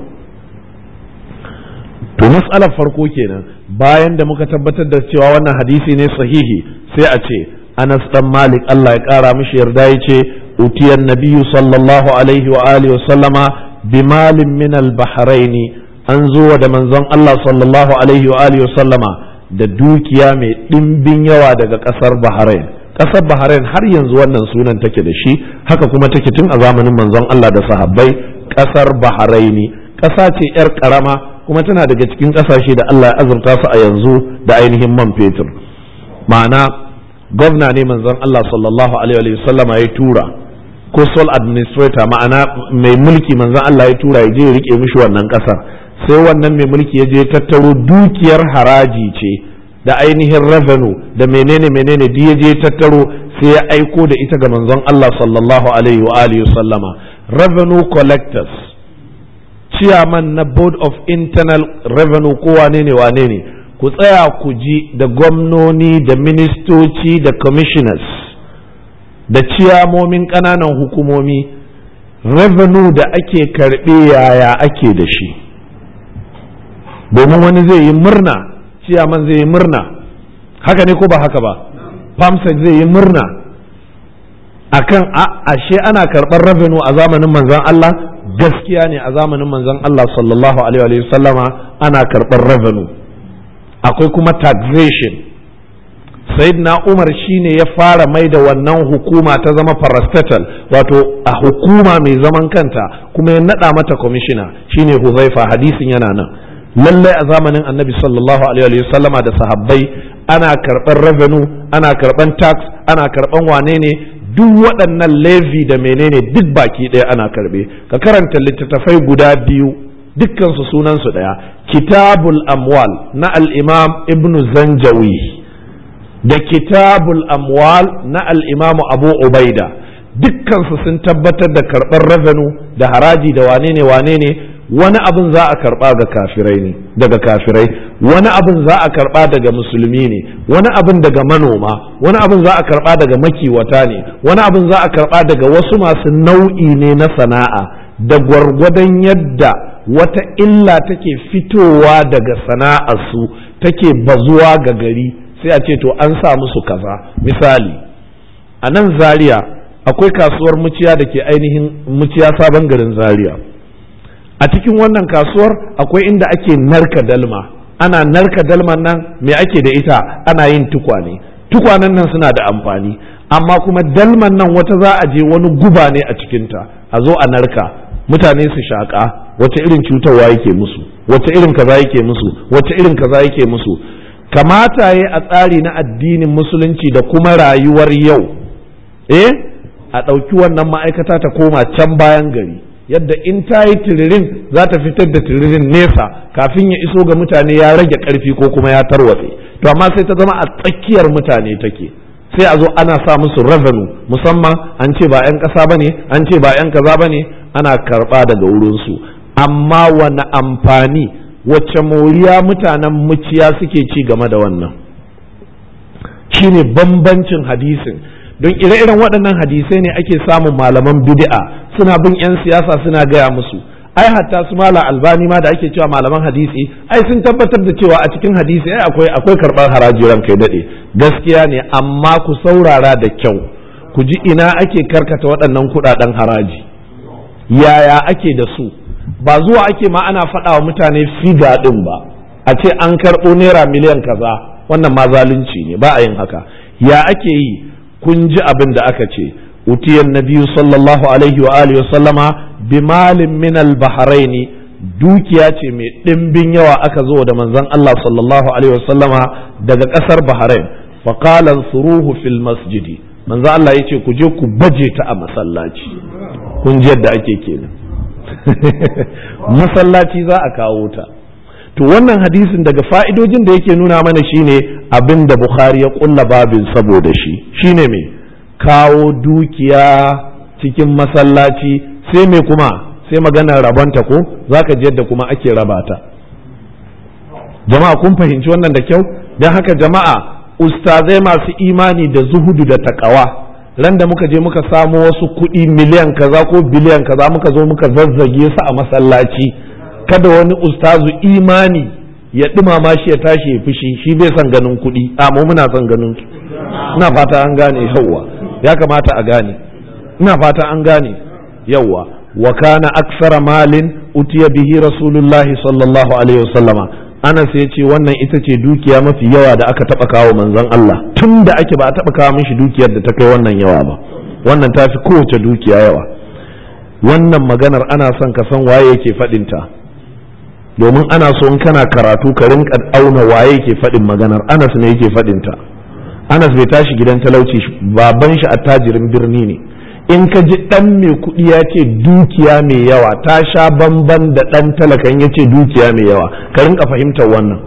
[SPEAKER 1] to mas'alar farko kenan bayan da muka tabbatar da cewa wannan hadisi ne sahihi sai a ce Anas dan Malik Allah ya kara mishi yarda yace utiyan nabiyyu sallallahu alaihi wa alihi wa sallama bimalin min al-bahrain an zo da manzon Allah sallallahu alaihi wa alihi wa sallama da dukiya mai dimbin yawa daga kasar Bahrain kasar Bahrain har yanzu wannan sunan take da shi haka kuma take tun a zamanin manzon Allah da sahabbai kasar Bahraini kasa ce yar karama kuma tana daga cikin kasashe da Allah ya azurta su a yanzu da ainihin man fetur ma'ana gwamna ne manzon Allah sallallahu alaihi wa sallama ya tura ko sole administrator ma'ana mai mulki manzon Allah ya tura ya je ya rike mishi wannan kasar sai wannan mai mulki ya je tattaro dukiyar haraji ce da ainihin revenue da menene menene da ya je tattaro sai ya aiko da ita ga manzon Allah sallallahu alaihi wa alihi wa sallama revenue collectors chairman na board of internal revenue ko wane ne wane ne ku tsaya ku ji da gwamnoni da ministoci da commissioners da ciyamomin ƙananan hukumomi revenue da ake karɓe yaya ake da shi domin wani zai yi murna ciyaman zai yi murna haka ne ko ba haka ba famsec zai yi murna akan ashe ana karɓar revenue a zamanin manzon Allah gaskiya ne a zamanin manzon Allah sallallahu alaihi wa sallama ana karɓar revenue akwai kuma taxation sayyidina Umar shine ya fara mai da wannan hukuma ta zama parastatal wato a hukuma mai zaman kanta kuma ya nada mata commissioner shine Huzaifa hadisin yana nan lallai a zamanin annabi sallallahu alaihi wa sallama da sahabbai ana karɓar revenue ana karɓan tax ana karɓan wane ne duk waɗannan levy da menene duk baki ɗaya ana karɓe ka karanta littattafai guda biyu dukkansu sunansu ɗaya kitabul amwal na al-imam ibn zanjawi da kitabul amwal na al-imam abu ubaida dukkansu sun tabbatar da karɓar revenue da haraji da wane ne wane ne wani abin za a karba ga kafirai ne daga kafirai wani abin za a karba daga musulmi ne wani abin daga manoma wani abin za a karba daga makiwata ne wani abin za a karba daga wasu masu nau'i ne na sana'a da gwargwadon yadda wata illa take fitowa daga sana'arsu take bazuwa ga gari sai a ce to an sa musu kaza misali a nan Zaria akwai kasuwar muciya da ke ainihin muciya sabon garin Zaria a cikin wannan kasuwar akwai inda ake narka dalma ana narka dalman nan me ake da ita ana yin tukwane tukwanen nan suna da amfani amma kuma dalman nan wata za a je wani guba ne a cikinta a zo a narka mutane su shaƙa wata irin cutarwa yake musu wata irin kaza yake musu wata irin kaza yake musu kamata ya a tsari na addinin musulunci da kuma rayuwar yau eh a ɗauki wannan ma'aikata ta koma can bayan gari yadda in ta yi tiririn za ta fitar da tiririn nesa kafin ya iso ga mutane ya rage ƙarfi ko kuma ya tarwatse to amma sai ta zama a tsakiyar mutane take sai a zo ana sa musu revenue musamman an ce ba 'yan ƙasa ba ne an ce ba 'yan kaza ba ne ana karɓa daga wurinsu amma wani amfani wacce moriya mutanen muciya suke ci game da wannan shine bambancin hadisin. don ire-iren waɗannan hadisai ne ake samun malaman bid'a suna bin 'yan siyasa suna gaya musu ai hatta su mala albani ma da ake cewa malaman hadisi ai sun tabbatar da cewa a cikin hadisi ai akwai akwai karɓar haraji ran kai daɗe gaskiya ne, amma ku saurara da kyau ku ji ina ake karkata waɗannan kuɗaɗen haraji, yaya ake da su. Ba zuwa ake ma ana faɗa wa mutane figa ɗin ba a ce an karɓo naira miliyan kaza, wannan ma zalunci ne, ba a yin haka. Ya ake yi? kun ji abin da aka ce utiyan nabiyyu sallallahu alaihi wa alihi wa sallama bimalin min al-bahraini, dukiya ce mai ɗimbin yawa aka zo da manzon Allah sallallahu alaihi wa sallama daga ƙasar Bahrain, fa qala suruhu fil masjidi, manzon Allah yace ku je ku baje ta a masallaci. kun ji yadda ake kenan masallaci za a kawo ta. to wannan hadisin daga fa'idojin da yake nuna mana shine abin da Bukhari ya kulla babin saboda shi shine me kawo dukiya cikin masallaci, sai me kuma sai maganar rabonta ko zaka ji yadda kuma ake raba ta. Jama'a kun fahimci wannan da kyau? Don haka jama'a ustazai masu imani da zuhudu da takawa, ran da muka je muka samo wasu kuɗi miliyan kaza ko biliyan kaza muka zo muka zazzage su a masallaci, kada wani ustazu imani ya ɗumama shi ya tashi ya fushi, shi bai son ganin kuɗi, amma muna son ganin su. Ina fata an gane yawwa, ya kamata a gane, ina fata an gane yawwa. wa kana aksara malin utiya bihi rasulullahi sallallahu alaihi wasallama. Anas ya ce wannan ita ce dukiya mafi yawa da aka taɓa kawo manzon Allah, tun da ake ba a taɓa kawo mishi dukiyar da ta kai wannan yawa ba, wannan ta fi kowace dukiya yawa. Wannan maganar ana son ka san waye yake faɗinta, domin ana so in kana karatu ka rinka auna waye yake faɗin maganar. Anas ne yake faɗinta. Anas bai tashi gidan talauci, baban shi attajirin birni ne. In ka ji ɗan mai kuɗi ya ce dukiya mai yawa, ta sha bamban da ɗan talakan ya ce dukiya mai yawa, ka rinka fahimtar wannan.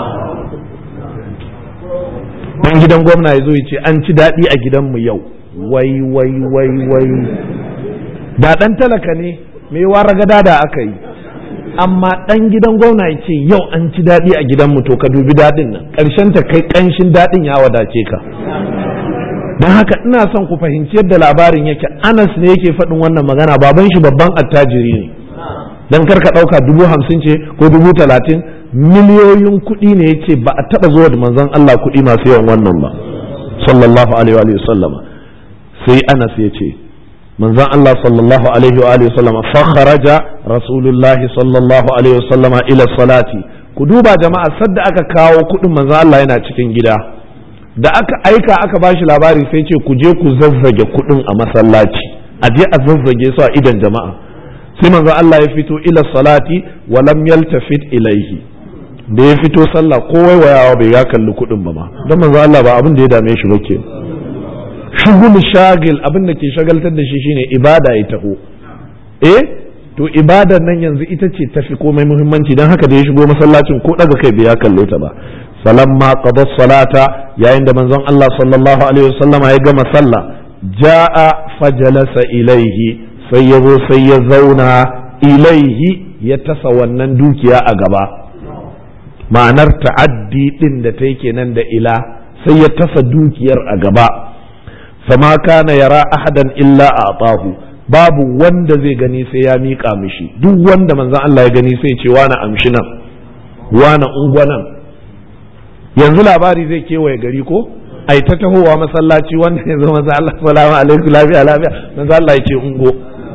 [SPEAKER 1] Ɗan gidan gwamna ya zo ya ce an ci daɗi a gidanmu yau, wai wai wai wai. Da ɗan talaka ne mai yawa ragada da aka yi, amma ɗan gidan gwamna ya ce yau an ci daɗi a gidanmu, to ka dubi daɗin nan, ƙarshen ta kai ƙanshin daɗin ya wadace ka. don haka ina son ku fahimci yadda labarin yake. Anas ne yake faɗin wannan magana, baban shi babban attajiri ne, don kar ka ɗauka dubu hamsin ce ko dubu talatin, miliyoyin kuɗi ne yace ba a taɓa zuwa da manzon Allah kuɗi masu yawan wannan ba sallallahu alaihi wa sallama. sai Anas ya ce manzon Allah sallallahu alaihi wa sallama fa kharaja rasulullahi sallallahu alaihi wa sallama ila salati. ku duba jama'a, sadda aka kawo kuɗin manzon Allah yana cikin gida, da aka aika aka bashi labari sai ce ku je ku zazzage kuɗin a masallaci, a je a zazzage su a idan jama'a. sai manzo Allah ya fito ila salati wa lam yaltafit ilaihi, da ya fito sallah ko waiwayawa bai ya kalli kuɗin ba ma, don manzo Allah ba abin da ya dame shi ba ke. shugul shagil, abin da ke shagaltar da shi shine ibada ya taho. eh to ibadar nan yanzu ita ce tafi komai muhimmanci, don haka da ya shigo masallacin ko daga kai bai ya kalle ta ba. falamma qada salata, yayin da manzon Allah sallallahu alaihi wasallam ya gama sallah, jaa fajalasa ilaihi, sai ya zo sai ya zauna ilaihi, ya tasa wannan dukiya a gaba. ma'anar ta'addi din da ta kenan da ila, sai ya tasa dukiyar a gaba. fama kana yara ahadan illa a'tahu, babu wanda zai gani sai ya miƙa mishi. duk wanda manzon Allah ya gani sai ce wani amshi nan, wani ungwanan. yanzu labari zai kewaye gari ko ai ta tahowa masallaci, wanda ya zo maza Allah salamu alaikum lafiya lafiya, manzo Allah ya ce ungo.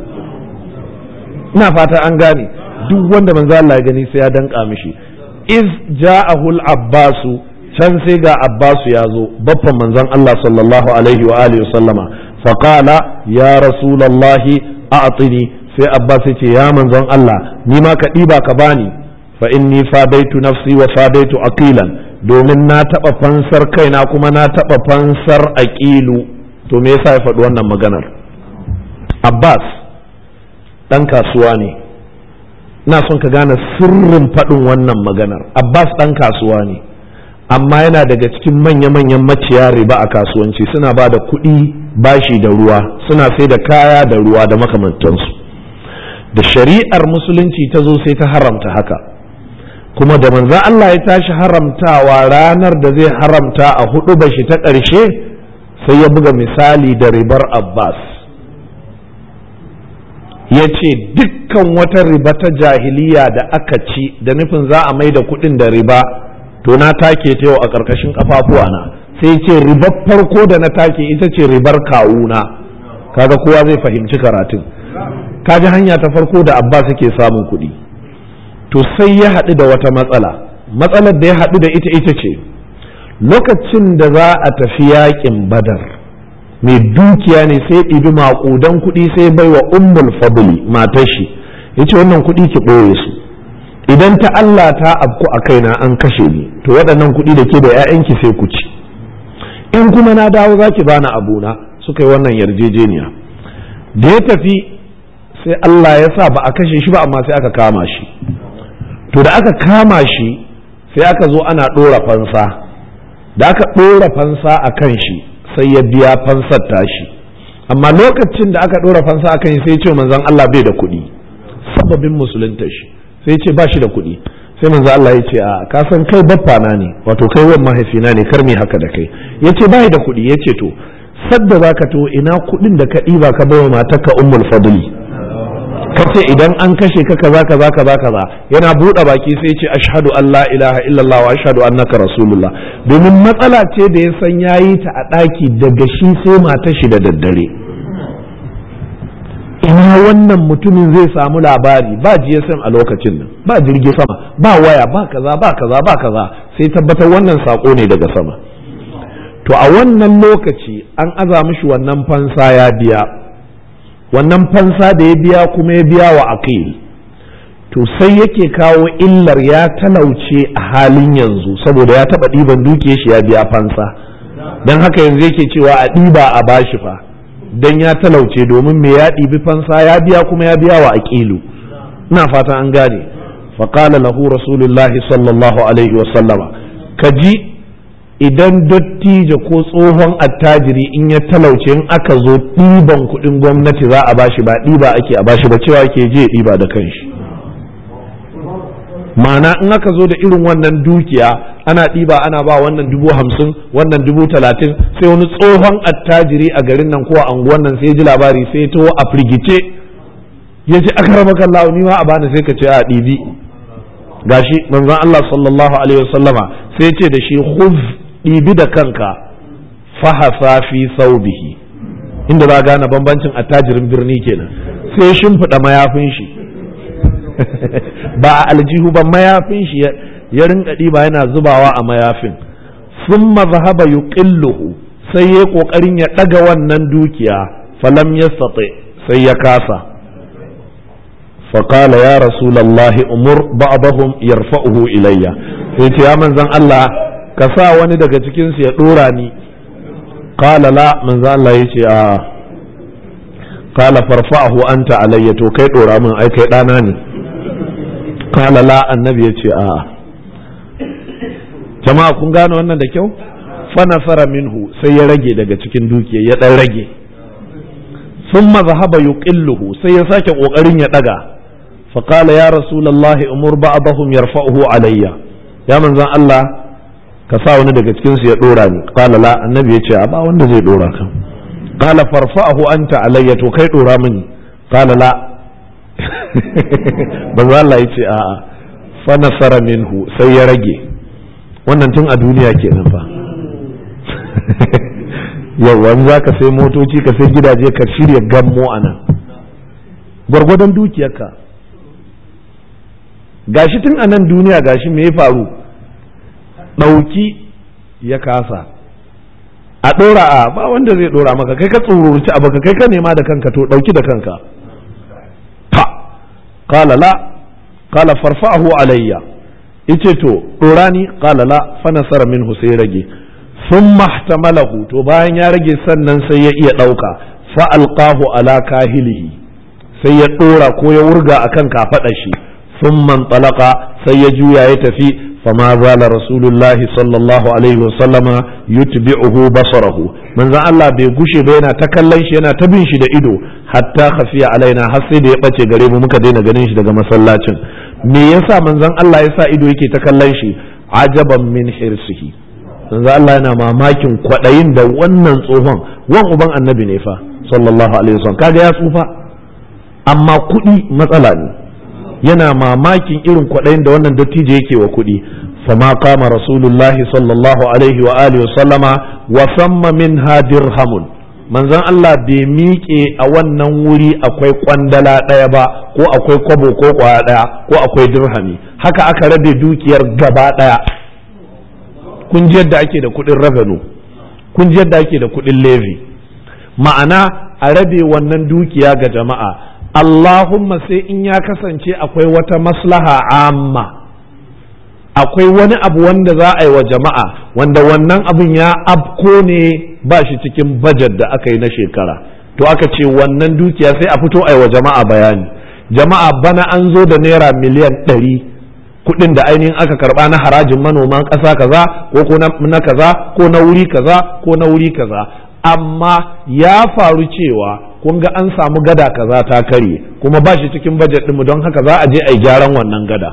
[SPEAKER 1] ina fata an gane, duk wanda manzo Allah ya gani sai ya danka mishi. iz ja'ahu al-abbasu, can sai ga abbasu ya zo, baffan manzon Allah sallallahu alaihi wa alihi sallama. fa qala ya rasulullahi a'tini, sai abbas ya ce ya manzon Allah ni ma ka diba ka bani. fa inni fadaitu nafsi wa fadaitu aqilan, domin na taɓa fansar kaina kuma na taɓa fansar aƙilu. to me yasa ya faɗi wannan maganar? Abbas ɗan kasuwa ne, ina son ka gane sirrin faɗin wannan maganar. Abbas ɗan kasuwa ne, amma yana daga cikin manya-manyan maciya riba a kasuwanci, suna ba da kuɗi bashi da ruwa, suna sai da kaya da ruwa da makamantansu. da shari'ar musulunci ta zo sai ta haramta haka, kuma da manzon Allah ya tashi haramtawa ranar da zai haramta a hudu bashi ta ƙarshe sai ya buga misali da ribar Abbas ya ce dukkan wata riba ta jahiliya da aka ci da nufin za a mai da kuɗin da riba to na take ta yau a ƙarƙashin ƙafafuwana sai ce ribar farko da na take ita ce ribar kawuna kaga kowa zai fahimci karatun kaji hanya ta farko da Abbas yake samun kuɗi to sai ya haɗu da wata matsala matsalar da ya haɗu da ita ita ce lokacin da za a tafi yaƙin Badar mai dukiya ne sai ɗibi maƙudan kuɗi sai bai wa ummul fadli matar shi ya ce wannan kuɗi ki ɓoye su idan ta Allah ta afku a kaina an kashe ni to waɗannan kuɗi da ke da 'ya'yanki sai ku ci in kuma na dawo za ki bani abuna suka yi wannan yarjejeniya da ya tafi sai Allah ya sa ba a kashe shi ba amma sai aka kama shi to da aka kama shi sai aka zo ana ɗora fansa da aka ɗora fansa a kan shi sai ya biya fansar tashi amma lokacin da aka ɗora fansa a kan shi sai ce manzon Allah bai da kuɗi sababin musulunta shi sai ce ba shi da kuɗi sai manzon Allah ya ce a ka san kai baffana ne wato kai wan mahaifina ne kar mi haka da kai ya ce bai da kuɗi ya ce to sadda za ka to ina kuɗin da ka ɗiba ka bai wa matarka ummul fadli ka ce idan an kashe ka kaza kaza kaza kaza yana buɗe baki sai ce ashhadu an la ilaha illallah wa ashhadu annaka rasulullah domin matsala ce da ya san yayi ta a ɗaki daga shi sai matar shi da daddare ina wannan mutumin zai samu labari ba G S M a lokacin nan ba jirgin sama ba waya ba kaza ba kaza ba kaza sai tabbatar wannan sako ne daga sama to a wannan lokaci an aza mishi wannan fansa ya biya wannan fansa da ya biya kuma ya biya wa aqil to sai yake kawo illar ya talauce a halin yanzu saboda ya taba ɗiban dukiyar shi ya biya fansa don haka yanzu yake cewa a ɗiba a bashi fa don ya talauce domin me ya ɗibi fansa ya biya kuma ya biya wa aqilu ina fatan an gane faqala lahu rasulullahi sallallahu alaihi wa sallama kaji idan dattijo ko tsohon attajiri in ya talauce in aka zo ɗiban kuɗin gwamnati za a bashi ba ɗiba ake a bashi ba cewa ke je ɗiba da kanshi ma'ana in aka zo da irin wannan dukiya ana ɗiba ana ba wannan dubu hamsin wannan dubu talatin sai wani tsohon attajiri a garin nan ko a anguwan nan sai ji labari sai to a firgice ya ce aka raba kallahu ni ma a bani sai ka ce a ɗibi gashi manzon Allah sallallahu alaihi wasallama sai ce da shi khudh ɗibi da kanka fahasa fi saubihi inda za gane bambancin attajirin birni kenan sai shimfiɗa mayafin shi ba a aljihu ba mayafin shi ya rinka ɗiba yana zubawa a mayafin sun mazhaba yuqilluhu sai ya ƙoƙarin ya ɗaga wannan dukiya falam ya sai ya kasa faƙala ya rasulallahi umur ba'dahum yarfa'uhu ilayya sai ce ya manzon Allah ka sa wani daga cikinsu ya ɗora ni qala la manzo Allah ya ce a qala farfa'ahu anta alayya to kai ɗora min ai kai ɗana ne qala la annabi ya ce a jama'a kun gane wannan da kyau fa nafara minhu sai ya rage daga cikin dukiya ya dan rage thumma zahaba yuqilluhu sai ya sake kokarin ya daga fa qala ya rasulullahi umur ba'dahum yarfa'uhu alayya ya manzon Allah ka sa wani daga cikin su ya dora ni qala la annabi ya ce a ba wanda zai dora ka qala farfa'ahu anta alayya to kai dora mini qala la banzo Allah ya ce a'a fa nasara minhu sai ya rage wannan tun a duniya kenan fa yau wani za ka sai motoci ka sai gidaje ka shirya gammo a nan gwargwadon dukiyarka gashi tun a nan duniya gashi me ya faru ɗauki ya kasa a ɗora a ba wanda zai ɗora maka kai ka tsururci abu kai ka nema da kanka to ɗauki da kanka ta qala la qala farfa'ahu alayya ice to ɗora ni qala la fa nasara minhu sai rage thumma ihtamalahu to bayan ya rage sannan sai ya iya ɗauka fa alqahu ala kahilihi sai ya ɗora ko ya wurga akan kafaɗa shi thumma talaqa sai ya juya ya tafi فما زال رسول الله صلى الله عليه وسلم يتبعه بصره من ذا الله بيغشي بينا تكلن شي yana ta bin shi da ido hatta khafiya alaina har sai da ya bace gare mu muka daina ganin shi daga masallacin me yasa manzon Allah ya sa ido yake ta kallon shi? Ajaban min hirsihi, manzon Allah yana mamakin kwaɗayin da wannan tsohon, wan uban annabi ne fa sallallahu alaihi wasallam, kaga ya tsufa amma kuɗi matsala ne, yana mamakin irin kwaɗayin da wannan dattijo yake wa kuɗi. fama kama rasulullahi sallallahu alaihi wa alihi wasallama wa samma minha dirhamun, manzon Allah bai miƙe a wannan wuri akwai kwandala ɗaya ba, ko akwai kwabo ko kwaya ɗaya, ko akwai dirhami, haka aka rabe dukiyar gaba ɗaya. kun ji yadda ake da kuɗin revenue, kun ji yadda ake da kuɗin levy, ma'ana a rabe wannan dukiya ga jama'a. Allahumma sai in ya kasance akwai wata maslaha amma, akwai wani abu wanda za a yi wa jama'a wanda wannan abin ya afko ne ba shi cikin bajet da aka yi na shekara, to aka ce wannan dukiya sai a fito a yi wa jama'a bayani. Jama'a bana an zo da naira miliyan ɗari kuɗin da ainihin aka karɓa na harajin manoman ƙasa kaza ko na kaza ko na wuri kaza ko na wuri kaza, amma ya faru cewa kun ga an samu gada kaza ta karye kuma ba shi cikin bajet ɗinmu, don haka za a je a yi gyaran wannan gada.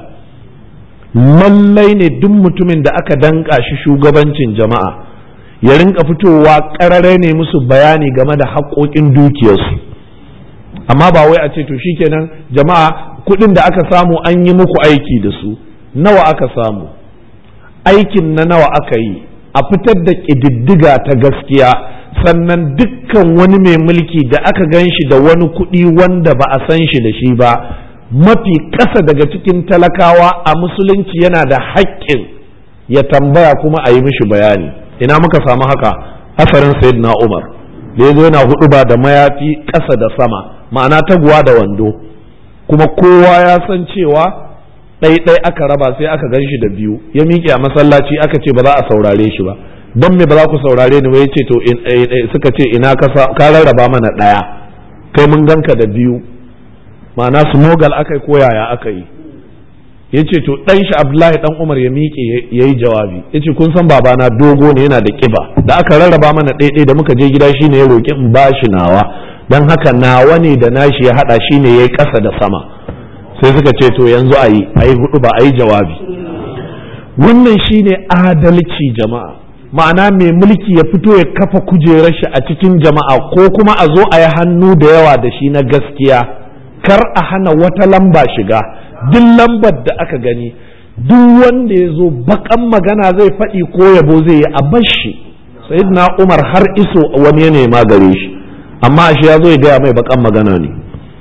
[SPEAKER 1] Lallai ne duk mutumin da aka danka shi shugabancin jama'a ya rinka fitowa ƙarare ne musu bayani game da haƙoƙin dukiyarsu, amma ba wai a ce to shikenan jama'a kuɗin da aka samu an yi muku aiki da su, nawa aka samu, aikin na nawa aka yi, a fitar da ƙididdiga ta gaskiya. Sannan dukkan wani mai mulki da aka gan shi da wani kuɗi wanda ba a san shi da shi ba, mafi ƙasa daga cikin talakawa a musulunci yana da haƙƙin ya tambaya kuma a yi mishi bayani. Ina muka samu haka? Asarin Sayyidina Umar da ya zo yana hudu ba da mayafi ƙasa da sama, ma'ana taguwa da wando, kuma kowa ya san cewa ɗaiɗai aka raba sai aka gan shi da biyu, ya miƙe a masallaci aka ce ba za a saurare shi ba. Don me ba za ku saurare ni ba? Ya ce to suka ce ina ka rarraba mana ɗaya, kai mun ganka da biyu, ma'ana su mogal aka yi ko yaya aka yi. Ya ce to ɗan shi Abdullahi ɗan Umar ya miƙe ya yi jawabi, ya ce kun san babana dogo ne yana da ƙiba, da aka rarraba mana ɗaiɗai da muka je gida shi ne ya roƙi in ba shi nawa, don haka nawa ne da nashi ya haɗa shi ne ya yi ƙasa da sama. Sai suka ce to yanzu a yi a yi huɗu ba a yi jawabi. Wannan shi ne adalci jama'a, ma'ana mai mulki ya fito ya kafa kujerar shi a cikin jama'a, ko kuma a zo a yi hannu da yawa da shi na gaskiya, kar a hana wata lamba shiga. Duk lambar da aka gani, duk wanda ya zo bakan magana zai faɗi ko yabo zai yi a bashi. Sayyidina Umar har iso wani ya nema gare shi, amma ashe ya zo ya gaya mai bakan magana ne.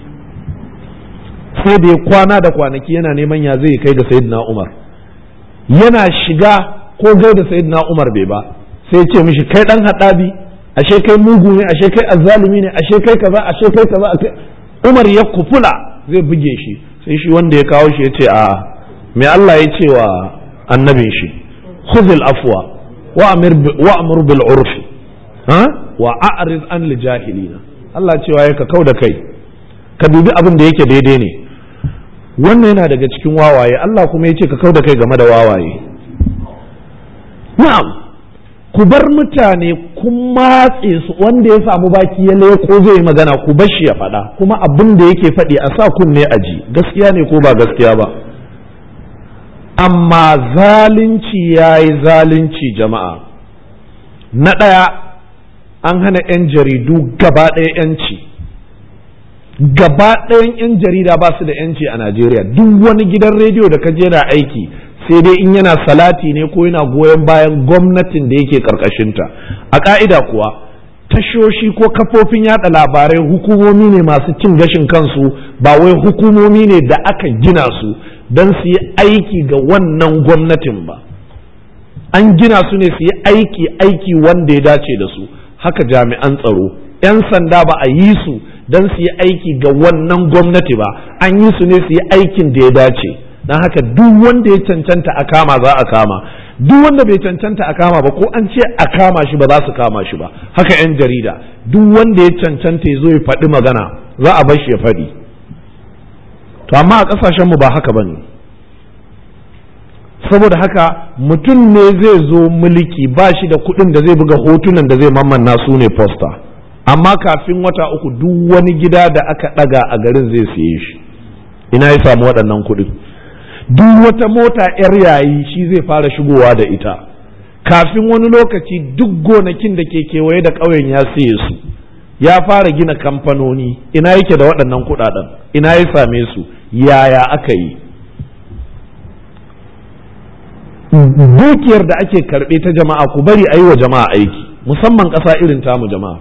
[SPEAKER 1] Sai da ya kwana da kwanaki yana neman ya zai kai ga Sayyidina Umar, yana shiga ko gai da Sayyidina Umar bai ba, sai ce mishi kai dan haɗabi, ashe kai mugu ne, ashe kai azzalumi ne, ashe kai kaza, ashe kai kaza. Umar ya kufula zai buge shi, sai shi wanda ya kawo shi ya ce a me Allah ya ce wa annabin shi, khudhil afwa wa amir wa amur bil urfi ha wa a'rid an lil jahilina. Allah cewa ya ka kauda kai, ka dubi abin da yake daidai ne. Wannan yana daga cikin wawaye, Allah kuma ya ce ka kauda kai game da wawaye. Na'am, ku bar mutane kun matse su, wanda ya samu baki ya leko zai magana ku bar shi ya faɗa, kuma abin da yake faɗi a sa kunne a ji gaskiya ne ko ba gaskiya ba. Amma zalunci ya yi zalunci jama'a. Na ɗaya, an hana 'yan jaridu gaba ɗaya 'yanci, gaba ɗayan 'yan jarida ba su da 'yanci a Najeriya. Duk wani gidan rediyo da ka je na aiki sai dai in yana salati ne ko yana goyon bayan gwamnatin da yake karkashinta. A ka'ida kuwa tashoshi ko kafofin yada labarai hukumomi ne masu cin gashin kansu, ba wai hukumomi ne da aka gina su don su yi aiki ga wannan gwamnatin ba. An gina su ne su yi aiki aiki wanda ya dace da su. Haka jami'an tsaro, 'yan sanda ba a yi su don su yi aiki ga wannan gwamnati ba, an yi su ne su yi aikin da ya dace. Don haka duk wanda ya cancanta a kama za a kama, duk wanda bai cancanta a kama ba ko an ce a kama shi ba za su kama shi ba. Haka 'yan jarida, duk wanda ya cancanta ya zo ya faɗi magana za a bar shi ya faɗi. To amma a ƙasashenmu ba haka ba ne. Saboda haka mutum ne zai zo mulki ba shi da kuɗin da zai buga hotunan da zai mammanna su ne posta, amma kafin wata uku duk wani gida da aka ɗaga a garin zai siye shi. Ina ya samu waɗannan kuɗin? duk wata mota 'yar yayi shi zai fara shigowa da ita, kafin wani lokaci duk gonakin da ke kewaye da ƙauyen ya siye su, ya fara gina kamfanoni. Ina yake da waɗannan kuɗaɗen, ina ya same su, yaya aka yi? Dukiyar da ake karɓe ta jama'a ku bari a yi wa jama'a aiki, musamman ƙasa irin tamu jama'a.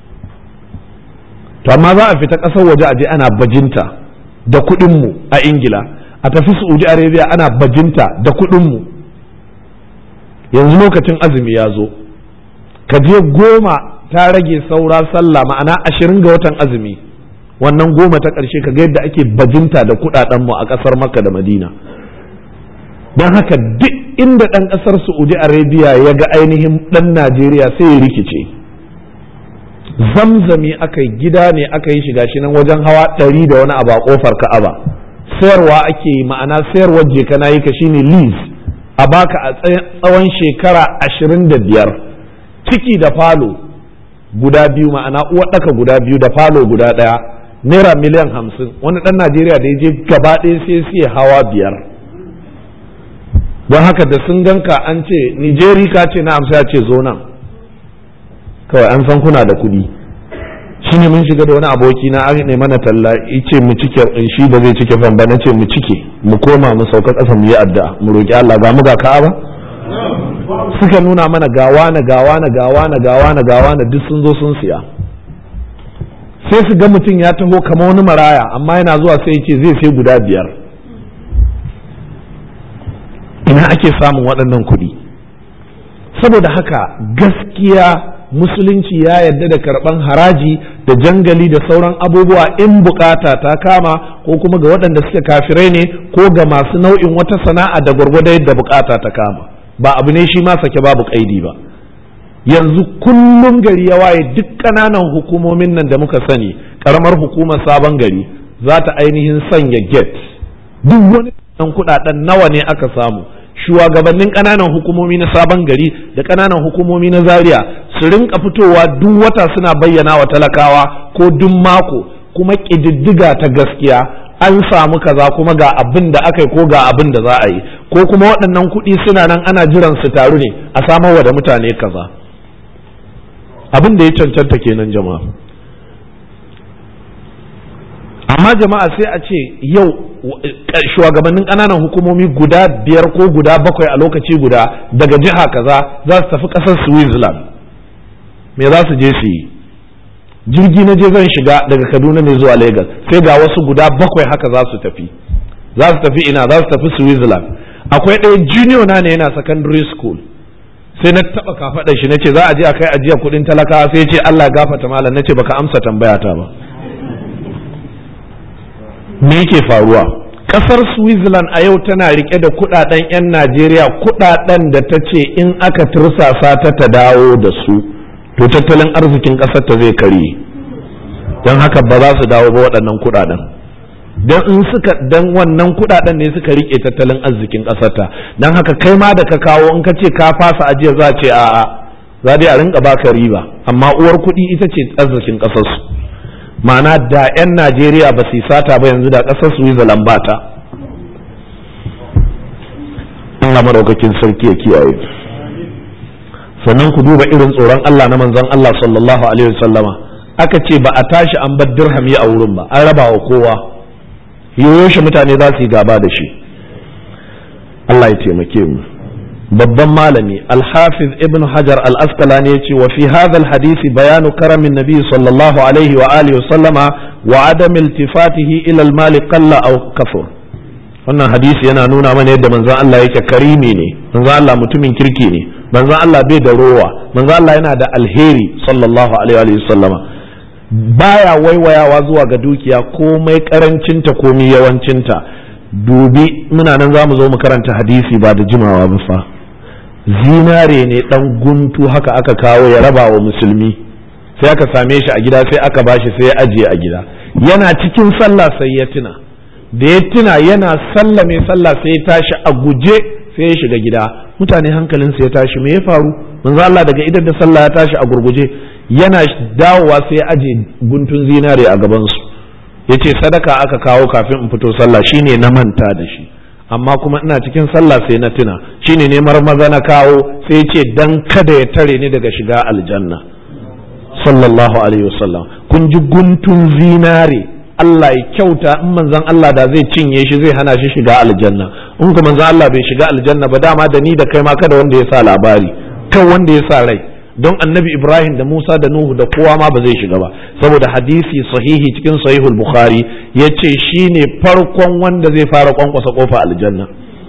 [SPEAKER 1] To amma za a fita ƙasar waje a je ana bajinta da kuɗinmu a Ingila, a tafi Saudi Arabia ana bajinta da kuɗinmu. Yanzu lokacin azumi ya zo, ka je goma ta rage saura sallah, ma'ana ashirin ga watan azumi, wannan goma ta ƙarshe ka ga yadda ake bajinta da kuɗaɗenmu a ƙasar Makka da Madina. Don haka duk inda ɗan ƙasar Saudi Arabia ya ga ainihin ɗan Najeriya sai ya rikice. Zamzami aka yi, gida ne aka yi shiga shi nan wajen hawa ɗari da wani abu a ƙofar Ka'aba, sayarwa ake yi, ma'ana sayarwar je kana yi ka shine lease, a baka a tsawon shekara ashirin da biyar, ciki da falo guda biyu, ma'ana uwaɗaka guda biyu da falo guda ɗaya, naira miliyan hamsin. Wani ɗan Najeriya da ya je gaba ɗaya sai siya hawa biyar. Don haka da sun ganka an ce Nijeri ka ce na amsa, ya ce zo nan, kawai an san kuna da kuɗi. Shi ne mun shiga da wani aboki na an ne mana talla, ce mu cike, shi ba zai cike fan ba, na ce mu cike, mu koma mu sauka ƙasa mu yi addu'a, mu roƙi Allah, ga mu ga Ka'aba. Suka nuna mana gawa na gawa na gawa na gawa na gawa na duk sun zo sun siya. Sai su ga mutum ya taho kamar wani maraya, amma yana zuwa sai ya ce zai sai guda biyar. Ina ake samun waɗannan kuɗi? Saboda haka gaskiya musulunci ya yarda da karɓan haraji da jangali da sauran abubuwa in bukata ta kama, ko kuma ga waɗanda suke kafirai ne, ko ga masu nau'in wata sana'a da gwargwado yadda bukata ta kama. Ba abu ne shi ma sake babu kaidi ba. Yanzu kullum gari ya waye duk ƙananan hukumomin nan da muka sani, ƙaramar hukumar Sabon Gari za ta ainihin sanya gate. Duk wani ɗan kuɗaɗen nawa ne aka samu? Shugabannin ƙananan hukumomi na Sabon Gari da ƙananan hukumomi na Zaria su rinka fitowa duk wata suna bayyana wa talakawa, ko duk mako, kuma ƙididdiga ta gaskiya, an samu kaza kuma ga abin da aka yi ko ga abin da za a yi, ko kuma waɗannan kuɗi suna nan ana jiran su taru ne a samarwa da mutane kaza. Abin da ya cancanta kenan jama'a. Amma jama'a sai a ce yau shugabannin ƙananan hukumomi guda biyar ko guda bakwai a lokaci guda daga jiha kaza za su tafi ƙasar Switzerland. Me za su je su yi? Jirgi na je zan shiga daga Kaduna ne zuwa Lagos, sai ga wasu guda bakwai haka za su tafi. Za su tafi ina? Za su tafi Switzerland. Akwai ɗaya junior na ne yana secondary school, sai na taɓa kafaɗa shi na ce za a je a kai ajiyar kuɗin talakawa, sai ya ce Allah gafata malam. Na ce baka amsa tambaya ta ba. Me yake faruwa? Kasar Switzerland a yau tana rike da kudaden 'yan Najeriya, kudaden da ta ce in aka tursasa ta ta dawo da su, to tattalin arzikin kasar ta zai karye. Don haka ba za su dawo ba waɗannan kudaden. Don in suka dan wannan kudaden ne suka rike tattalin arzikin kasar ta. Don haka kai ma da ka kawo in ka ce ka fasa ajiya za a ce a'a, za dai a rinka baka riba, amma uwar kuɗi ita ce arzikin kasar su. Ma'ana da 'yan Najeriya ba su yi sata ba yanzu da ƙasar Switzerland ba ta. Allah madaukakin sarki ya kiyaye. Sannan ku duba irin tsoron Allah na manzon Allah sallallahu alaihi wasallama, aka ce ba a tashi an bar dirhami a wurin ba, an raba wa kowa. Yoyoshe mutane za su yi gaba da shi. Allah ya taimake mu. babban malami al-hafiz ibn hajar al-asqalani yace wa fi hadha al-hadisi bayanu karamin nabi sallallahu alaihi wa alihi wa sallama wa adam iltifatihi ila al-mali qalla aw kafur. Wannan hadisi yana nuna mana yadda manzon Allah yake karimi ne, manzon Allah mutumin kirki ne, manzon Allah bai da rowa, manzon Allah yana da alheri sallallahu alaihi wa sallama, baya waiwayawa zuwa ga dukiya komai karancinta komai yawancinta. Dubi muna nan zamu zo mu karanta hadisi ba da jimawa ba fa, zinare ne dan guntu haka aka kawo ya raba wa musulmi, sai aka same shi a gida sai aka bashi sai ya ajiye a gida, yana cikin sallah sai ya tuna, da ya tuna yana sallah mai sallah sai ya tashi a guje sai ya shiga gida, mutane hankalinsa ya tashi, me ya faru? manzo Allah daga idan da sallah ya tashi a gurguje, yana dawowa sai ya aje guntun zinare a gaban su, yace sadaka aka kawo kafin in fito sallah shine na manta da shi. amma kuma ina cikin sallah sai na tuna, shine ne maza na kawo, sai ce dan kada ya tare ni daga shiga aljanna. Sallallahu alaihi wasallam. Kun ji guntun zinare, Allah ya kyauta in manzon Allah da zai cinye shi zai hana shi shiga aljanna. In kuma manzon Allah bai shiga aljanna ba, dama da ni da kai ma kada wanda ya sa labari, kan wanda ya sa rai, don annabi Ibrahim da Musa da Nuhu da kowa ma ba zai shiga ba, saboda hadisi sahihi cikin sahihul Bukhari ya ce shi ne farkon wanda zai fara kwankwasa kofa aljanna.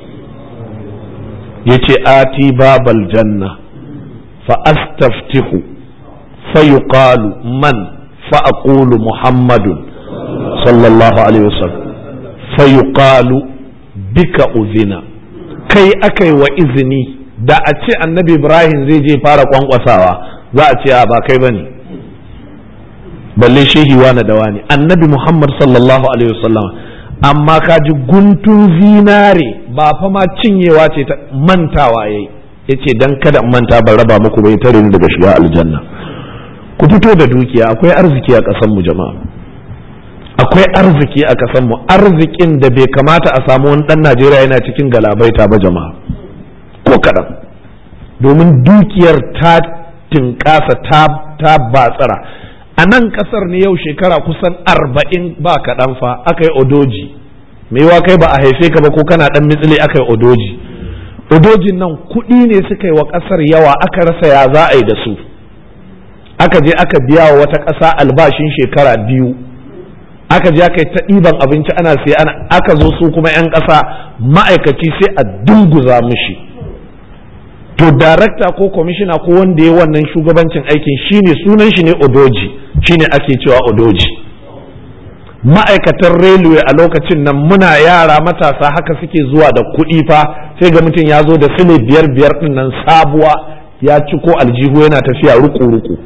[SPEAKER 1] Ya ce ati babal janna fa astaftihu fa yuqalu man fa aqulu Muhammadun sallallahu alaihi wasallam fa yuqalu bika uzina, kai akai wa izini. Da a ce annabi Ibrahim zai je fara kwankwasawa, za a ce a ba kai bane, balle shehi wani da wani, annabi Muhammad sallallahu alaihi wasallam. Amma ka ji guntun zinare, ba fa ma cinyewa ce ta mantawa yayi, yace dan kada in manta ban raba muku bai tare ni daga shiga aljanna. Ku fito da dukiya, akwai arziki a ƙasar mu jama'a, akwai arziki a ƙasar mu, arzikin da bai kamata a samu wani ɗan Najeriya yana cikin galabaita ba jama'a, ko kaɗan, domin dukiyar ta tinkasa ta ta batsara. A nan ƙasar ne yau shekara kusan arba'in ba kaɗan fa aka yi odoji, maiwa kai ba a haife ka ba ko kana ɗan mitsili aka yi odoji. Odojin nan kuɗi ne suka yi wa ƙasar yawa, aka rasa ya za a yi da su, aka je aka biya wa wata ƙasa albashin shekara biyu, aka je aka yi ta ɗiban abinci ana sai ana, aka zo su kuma 'yan ƙasa ma'aikaci sai a dunguza mushi. To darakta ko kwamishina ko wanda ya wannan shugabancin aikin shine sunan shi ne odoji, shine ake cewa odoji. Ma'aikatan railway a lokacin nan muna yara matasa haka suke zuwa da kuɗi fa, sai ga mutum ya zo da sile biyar biyar ɗin nan sabuwa ya ci ko aljihu yana tafiya ruku-ruku.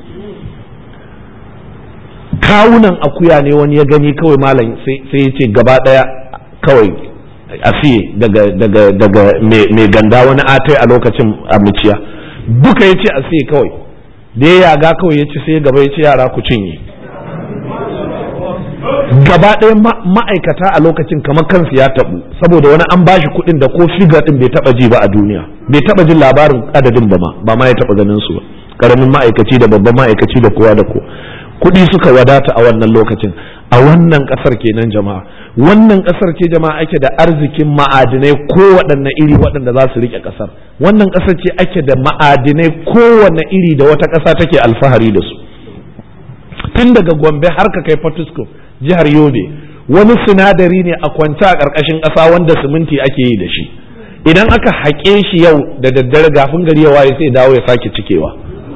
[SPEAKER 1] Kawunan akuya ne wani ya gani kawai malam sai ya ce gaba ɗaya kawai a fiye daga daga daga mai ganda wani atai a lokacin amuciya duka ya ce a fiye kawai, da ya yaga kawai ya ci sai gaba ya ce yara ku cinye. Gaba ɗaya ma'aikata a lokacin kamar kansu ya taɓu, saboda wani an bashi kuɗin da ko figa ɗin bai taɓa ji ba a duniya, bai taɓa jin labarin adadin ba ma ba ma ya taɓa ganin su ba. Ƙaramin ma'aikaci da babban ma'aikaci da kowa da kowa, kuɗi suka wadata a wannan lokacin. A wannan ƙasar kenan jama'a, wannan ƙasar ce jama'a ake da arzikin ma'adinai kowaɗanne iri waɗanda za su riƙe ƙasar. Wannan ƙasar ce ake da ma'adinai kowanne iri da wata ƙasa take alfahari da su, tun daga Gombe har ka kai Fatusko jihar Yobe, wani sinadari ne a kwance a ƙarƙashin ƙasa wanda siminti ake yi da shi. Idan aka haƙe shi yau da daddare gafin gari ya waye sai dawo ya sake cikewa.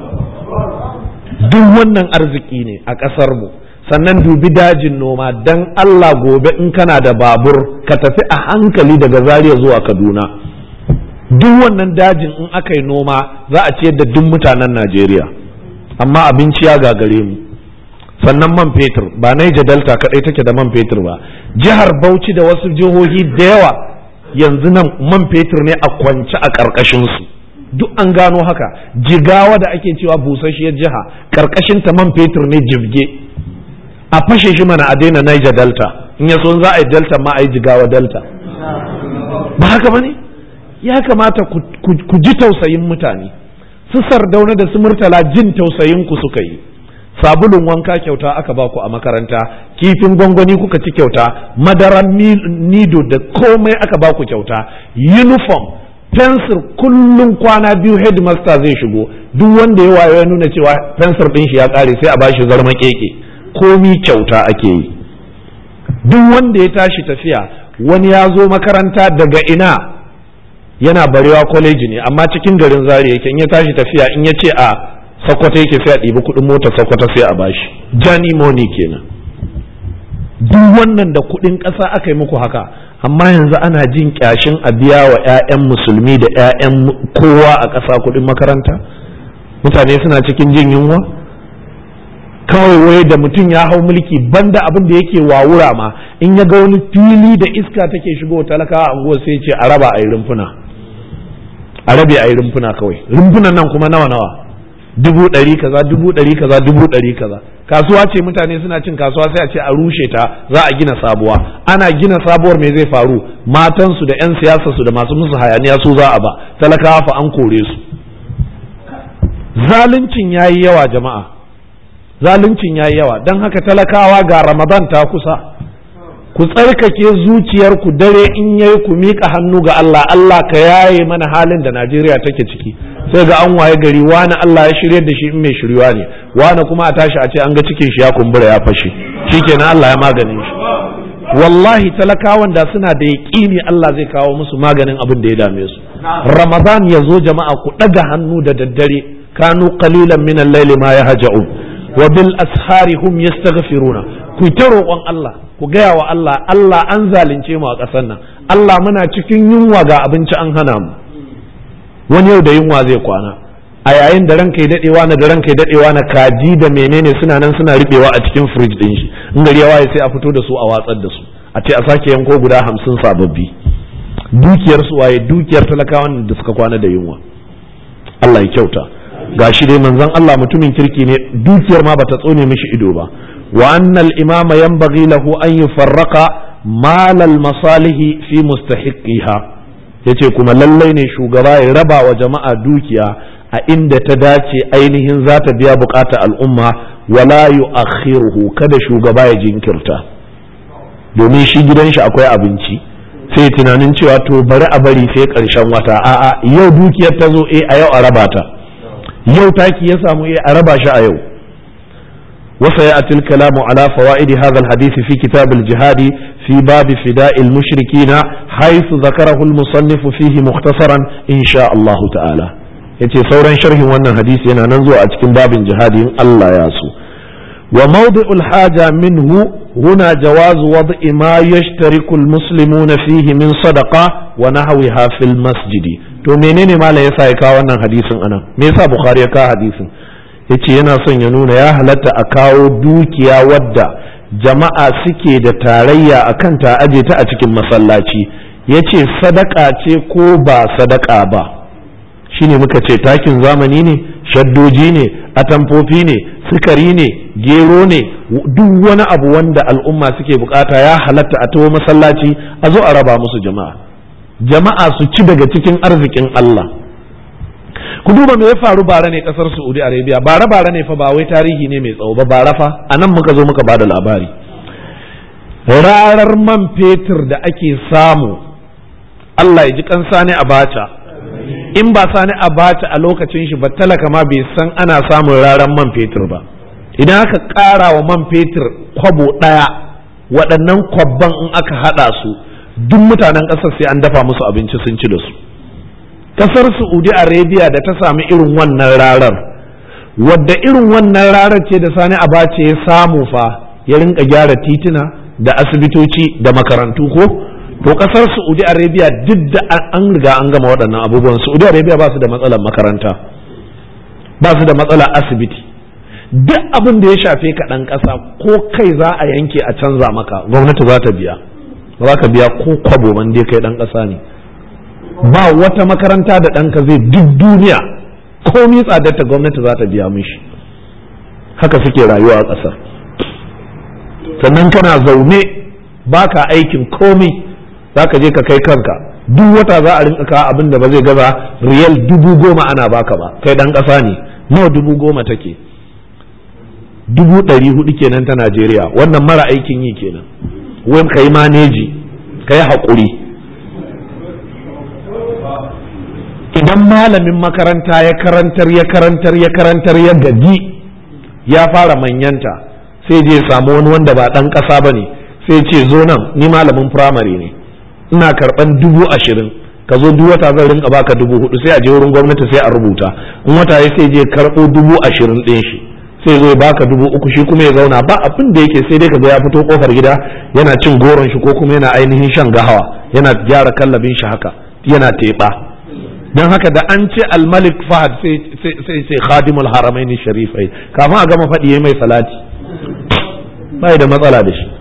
[SPEAKER 1] Duk wannan arziki ne a ƙasar mu. Sannan dubi dajin noma, dan Allah gobe in kana da babur ka tafi a hankali daga Zaria zuwa Kaduna, duk wannan dajin in aka yi noma za a ciyar da duk mutanen Najeriya, amma abinci ya gagare mu. Sannan man fetur, ba Niger Delta kadai take da man fetur ba, jihar Bauchi da wasu jihohi da yawa yanzu nan man fetur ne a kwance a ƙarƙashin su, duk an gano haka. Jigawa da ake cewa busasshiyar jiha, ƙarƙashin ta man fetur ne jibge. A fashe shi mana a daina Niger Delta, in ya so za a yi Delta ma a yi Jigawa Delta, ba haka ba ne? Ya kamata ku ji tausayin mutane. Su Sardauna da su Murtala jin tausayin ku suka yi. Sabulun wanka kyauta aka ba ku a makaranta, kifin gwangwani kuka ci kyauta, madaran nido da komai aka ba ku kyauta, uniform, fensir kullum kwana biyu headmaster zai shigo, duk wanda ya wayo ya nuna cewa fensir ɗin shi ya ƙare sai a bashi zarma keke. Komi kyauta ake yi. Duk wanda ya tashi tafiya, wani ya zo makaranta daga ina, yana Barewa kwaleji ne amma cikin garin Zaria yake, in ya tashi tafiya in ya ce a Sokoto yake sai a ɗibi kuɗin mota Sokoto sai a bashi, Johnny Money kenan. Duk wannan da kuɗin ƙasa aka yi muku haka, amma yanzu ana jin ƙyashin a biya wa 'ya'yan musulmi da 'ya'yan kowa a ƙasa kuɗin makaranta. Mutane suna cikin jin yunwa. Kawai wai da mutum ya hau mulki, banda abin da yake wawura ma, in ya ga wani fili da iska take shigo talakawa a unguwar sai ce a raba a yi rumfuna, a rabe a yi rumfuna kawai. Rumfunan nan kuma nawa nawa, dubu ɗari kaza dubu ɗari kaza dubu ɗari kaza. Kasuwa ce mutane suna cin kasuwa sai a ce a rushe ta za a gina sabuwa. Ana gina sabuwar me zai faru? matansu da 'yan siyasarsu da masu musu hayaniya su za a ba, talakawa fa an kore su. Zaluncin ya yi yawa jama'a, zaluncin ya yi yawa, don haka talakawa ga Ramadan ta kusa, ku tsarkake zuciyarku dare in yayi ku miƙa hannu ga Allah, Allah ka yaye mana halin da Najeriya take ciki. Sai ga an waye gari wani Allah ya shirye da shi in mai shirywa ne, wani kuma a tashi a ce an ga cikin shi ya kumbura ya fashe, shikenan Allah ya maganin shi. Wallahi talakawan da suna da yaƙini Allah zai kawo musu maganin abin da ya dame su. Ramadan ya zo jama'a, ku ɗaga hannu da daddare, kanu qalilan min al-layli ma yahja'un wa bil ashari hum yastaghfiruna. Ku ta roƙon Allah, ku gaya wa Allah, Allah an zalunce mu a ƙasar nan, Allah muna cikin yunwa ga abinci an hana mu, wani yau da yunwa zai kwana, a yayin da ranka ya daɗewa na da ranka ya daɗewa na kaji da menene suna nan suna riɓewa a cikin firij ɗin shi, in gari ya waye sai a fito da su a watsar da su, a ce a sake yanko guda hamsin sababbi. Dukiyar su waye? Dukiyar talakawan da suka kwana da yunwa. Allah ya kyauta. Gashi dai manzon Allah mutumin kirki ne, dukiyar ma bata tsone mishi ido ba. Wa annal imama yanbaghi lahu an yufarraqa malal masalihi fi mustahiqiha. Yace kuma lallai ne shugaba ya raba wa jama'a dukiya a inda ta dace ainihin za ta biya bukata al'umma, wala yu'akhiruhu, kada shugaba ya jinkirta, domin shi gidan shi akwai abinci, sai tunanin cewa to bari a bari sai karshen wata. A'a, yau dukiyar ta zo, eh a yau a raba ta. Yau taki ya samu, eh a raba shi a yau. وسيأتي الكلام على فوائد هذا الحديث في كتاب الجهاد في باب فداء المشركين حيث ذكره المصنف فيه مختصرا إن شاء الله تعالى. yace sauran sharhin wannan hadisi yana nan zuwa a cikin babin jihadi in Allah ya so. Wa mawdi'ul haja minhu huna jawaz wad'i ma yashtariku almuslimuna fihi min sadaqa wa nahwiha fil masjidi. To menene malai yasa ya kawo wannan hadisin anan? Me yasa Bukhari ya kawo hadisin? Yace yana son ya nuna ya halatta a kawo dukiya wadda jama'a suke da tarayya akan ta aje ta a cikin masallaci. Yace sadaka ce ko ba sadaka ba? Shine muka ce takin zamani ne, shaddoji ne, atamfofi ne, sukari ne, gero ne, duk wani abu wanda al'umma suke bukata ya halatta a tawo masallaci a zo a raba musu jama'a. Jama'a su ci daga cikin arzikin Allah. Ku duba me ya faru bara ne kasar Saudi Arabia, bara bara ne fa, ba wai tarihi ne mai tsawo ba, bara fa anan muka zo muka bada labari. Rarar man fetur da ake samu, Allah ya ji kan Sani Abacha, in ba Sani Abacha a lokacin shi ba talaka ma bai san ana samun rarar man fetur ba. Idan aka ƙara wa man fetur kwabo ɗaya, waɗannan kwabban in aka haɗa su, duk mutanen ƙasar sai an dafa musu abinci sun ci da su. Kasar Saudi Arabia da ta sami irin wannan rarar, wadda irin wannan rarar ce da Sani Abacha ya samu fa ya rinka gyara tituna da asibitoci da makarantu ko? To kasar Saudi Arabia duk da an riga an gama waɗannan abubuwan. Saudi Arabia ba su da matsalar makaranta, ba su da matsalar asibiti, duk abin da ya shafe ka ɗan ƙasa ko kai za a yanke a canza maka, gwamnati za ta biya, za ka biya ko kwabo man dai kai ɗan ƙasa ne. Ba wata makaranta da ɗanka zai duk duniya komi tsadarta gwamnati za ta biya mishi. Haka suke rayuwa a ƙasar. Sannan kana zaune baka aikin komi, za ka je ka kai kanka, duk wata za a rinka kawo abin da ba zai gaza riyal dubu goma ana baka ba, kai ɗan ƙasa ne. Nawa dubu goma take? Dubu ɗari hudu kenan ta Najeriya. Wannan mara aikin yi kenan. Wai ka yi maneji, ka yi haƙuri. Idan malamin makaranta ya karantar ya karantar ya karantar ya gaji ya fara manyanta, sai je samu wani wanda ba ɗan ƙasa ba ne, sai ce zo nan, ni malamin firamare ne, ina karɓan dubu ashirin, ka zo duk wata zan rinka baka dubu hudu. Sai a je wurin gwamnati sai a rubuta, in wata ya sai je karɓo dubu ashirin ɗin shi, sai zo ya baka dubu uku, shi kuma ya zauna ba abin da yake sai dai ka ga ya fito kofar gida yana cin goron shi ko kuma yana ainihin shan gahawa, yana gyara kallabin shi haka, yana teɓa. Don haka da an ce almalik fahad sai sai khadimul haramain sharifai, kafin a gama faɗi mai salati, bai da matsala da shi.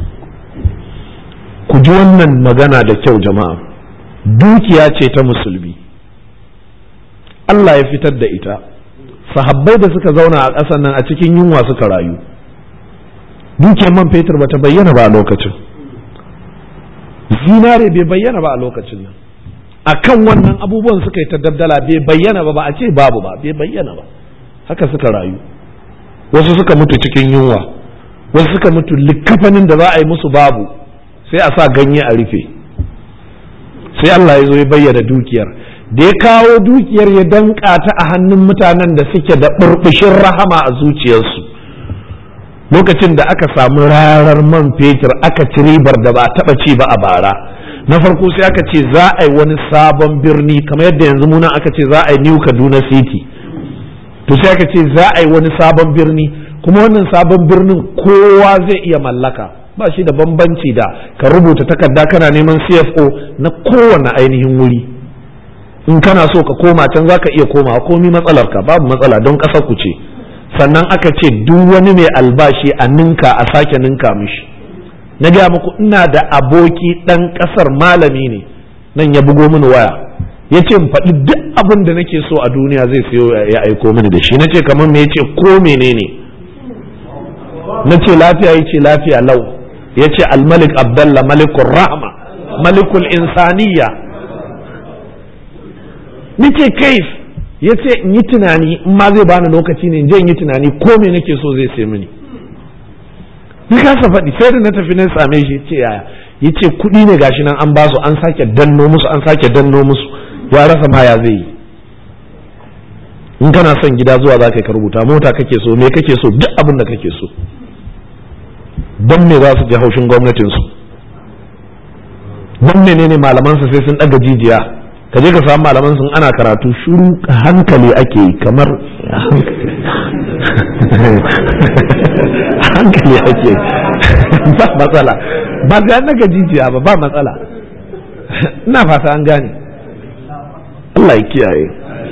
[SPEAKER 1] Ku ji wannan magana da kyau jama'a, dukiya ce ta musulmi, Allah ya fitar da ita. Sahabbai da suka zauna a ƙasar nan a cikin yunwa suka rayu, dukiyar man fetur bata bayyana ba a lokacin. zinare bai bayyana ba a lokacin nan, akan wannan abubuwan suka yi ta dabdala, bai bayyana ba, ba a ce babu ba, bai bayyana ba, haka suka rayu. Wasu suka mutu cikin yunwa, wasu suka mutu likkafanin da za a yi musu babu, sai a sa ganye a rufe. Sai Allah ya zo ya bayyana dukiyar, da ya kawo dukiyar ya danka ta a hannun mutanen da suke da burbushin rahama a zuciyarsu. Lokacin da aka samu rarar man fetur aka ci ribar da ba a taba ci ba a bara, na farko sai aka ce za a yi wani sabon birni, kamar yadda yanzu muna aka ce za a yi New Kaduna City, to sai aka ce za a yi wani sabon birni, kuma wannan sabon birnin kowa zai iya mallaka, ba shi da bambanci da ka rubuta takarda kana neman C F O na kowane ainihin wuri. In kana so ka koma can za ka iya komawa, komi matsalar ka babu matsala, don ƙasar ku ce. Sannan aka ce duk wani mai albashi a ninka a sake ninka mishi. Na gaya muku ina da aboki ɗan ƙasar malami ne, nan ya bugo mini waya, ya ce faɗi duk abin da nake so a duniya zai siyo ya aiko mini da shi. Na ce kamar me? Ya ce ko menene? Na ce lafiya? Ya ce lafiya lau. Ya ce almalik abdallah malikul rahma malikul insaniya. Ni ce kaif? Ya ce in yi tunani, in ma zai bani lokaci ne in je in yi tunani ko me nake so zai sai mini. Na kasa faɗi, sai da na tafi na same shi, ce yaya? Ya ce kuɗi ne gashi nan an basu, an sake danno musu, an sake danno musu, ya rasa ma ya zai yi. In kana son gida zuwa za ka rubuta, mota kake so, me kake so, duk abin da kake so. Don me za su ji haushin gwamnatinsu? Don menene malamansu sai sun ɗaga jijiya? Ka je ka samu malaman sun ana karatu shuru hankali ake yi, kamar hankali ake ba matsala, ba ga daga jijiya ba, ba matsala. Ina fata an gane. Allah ya kiyaye.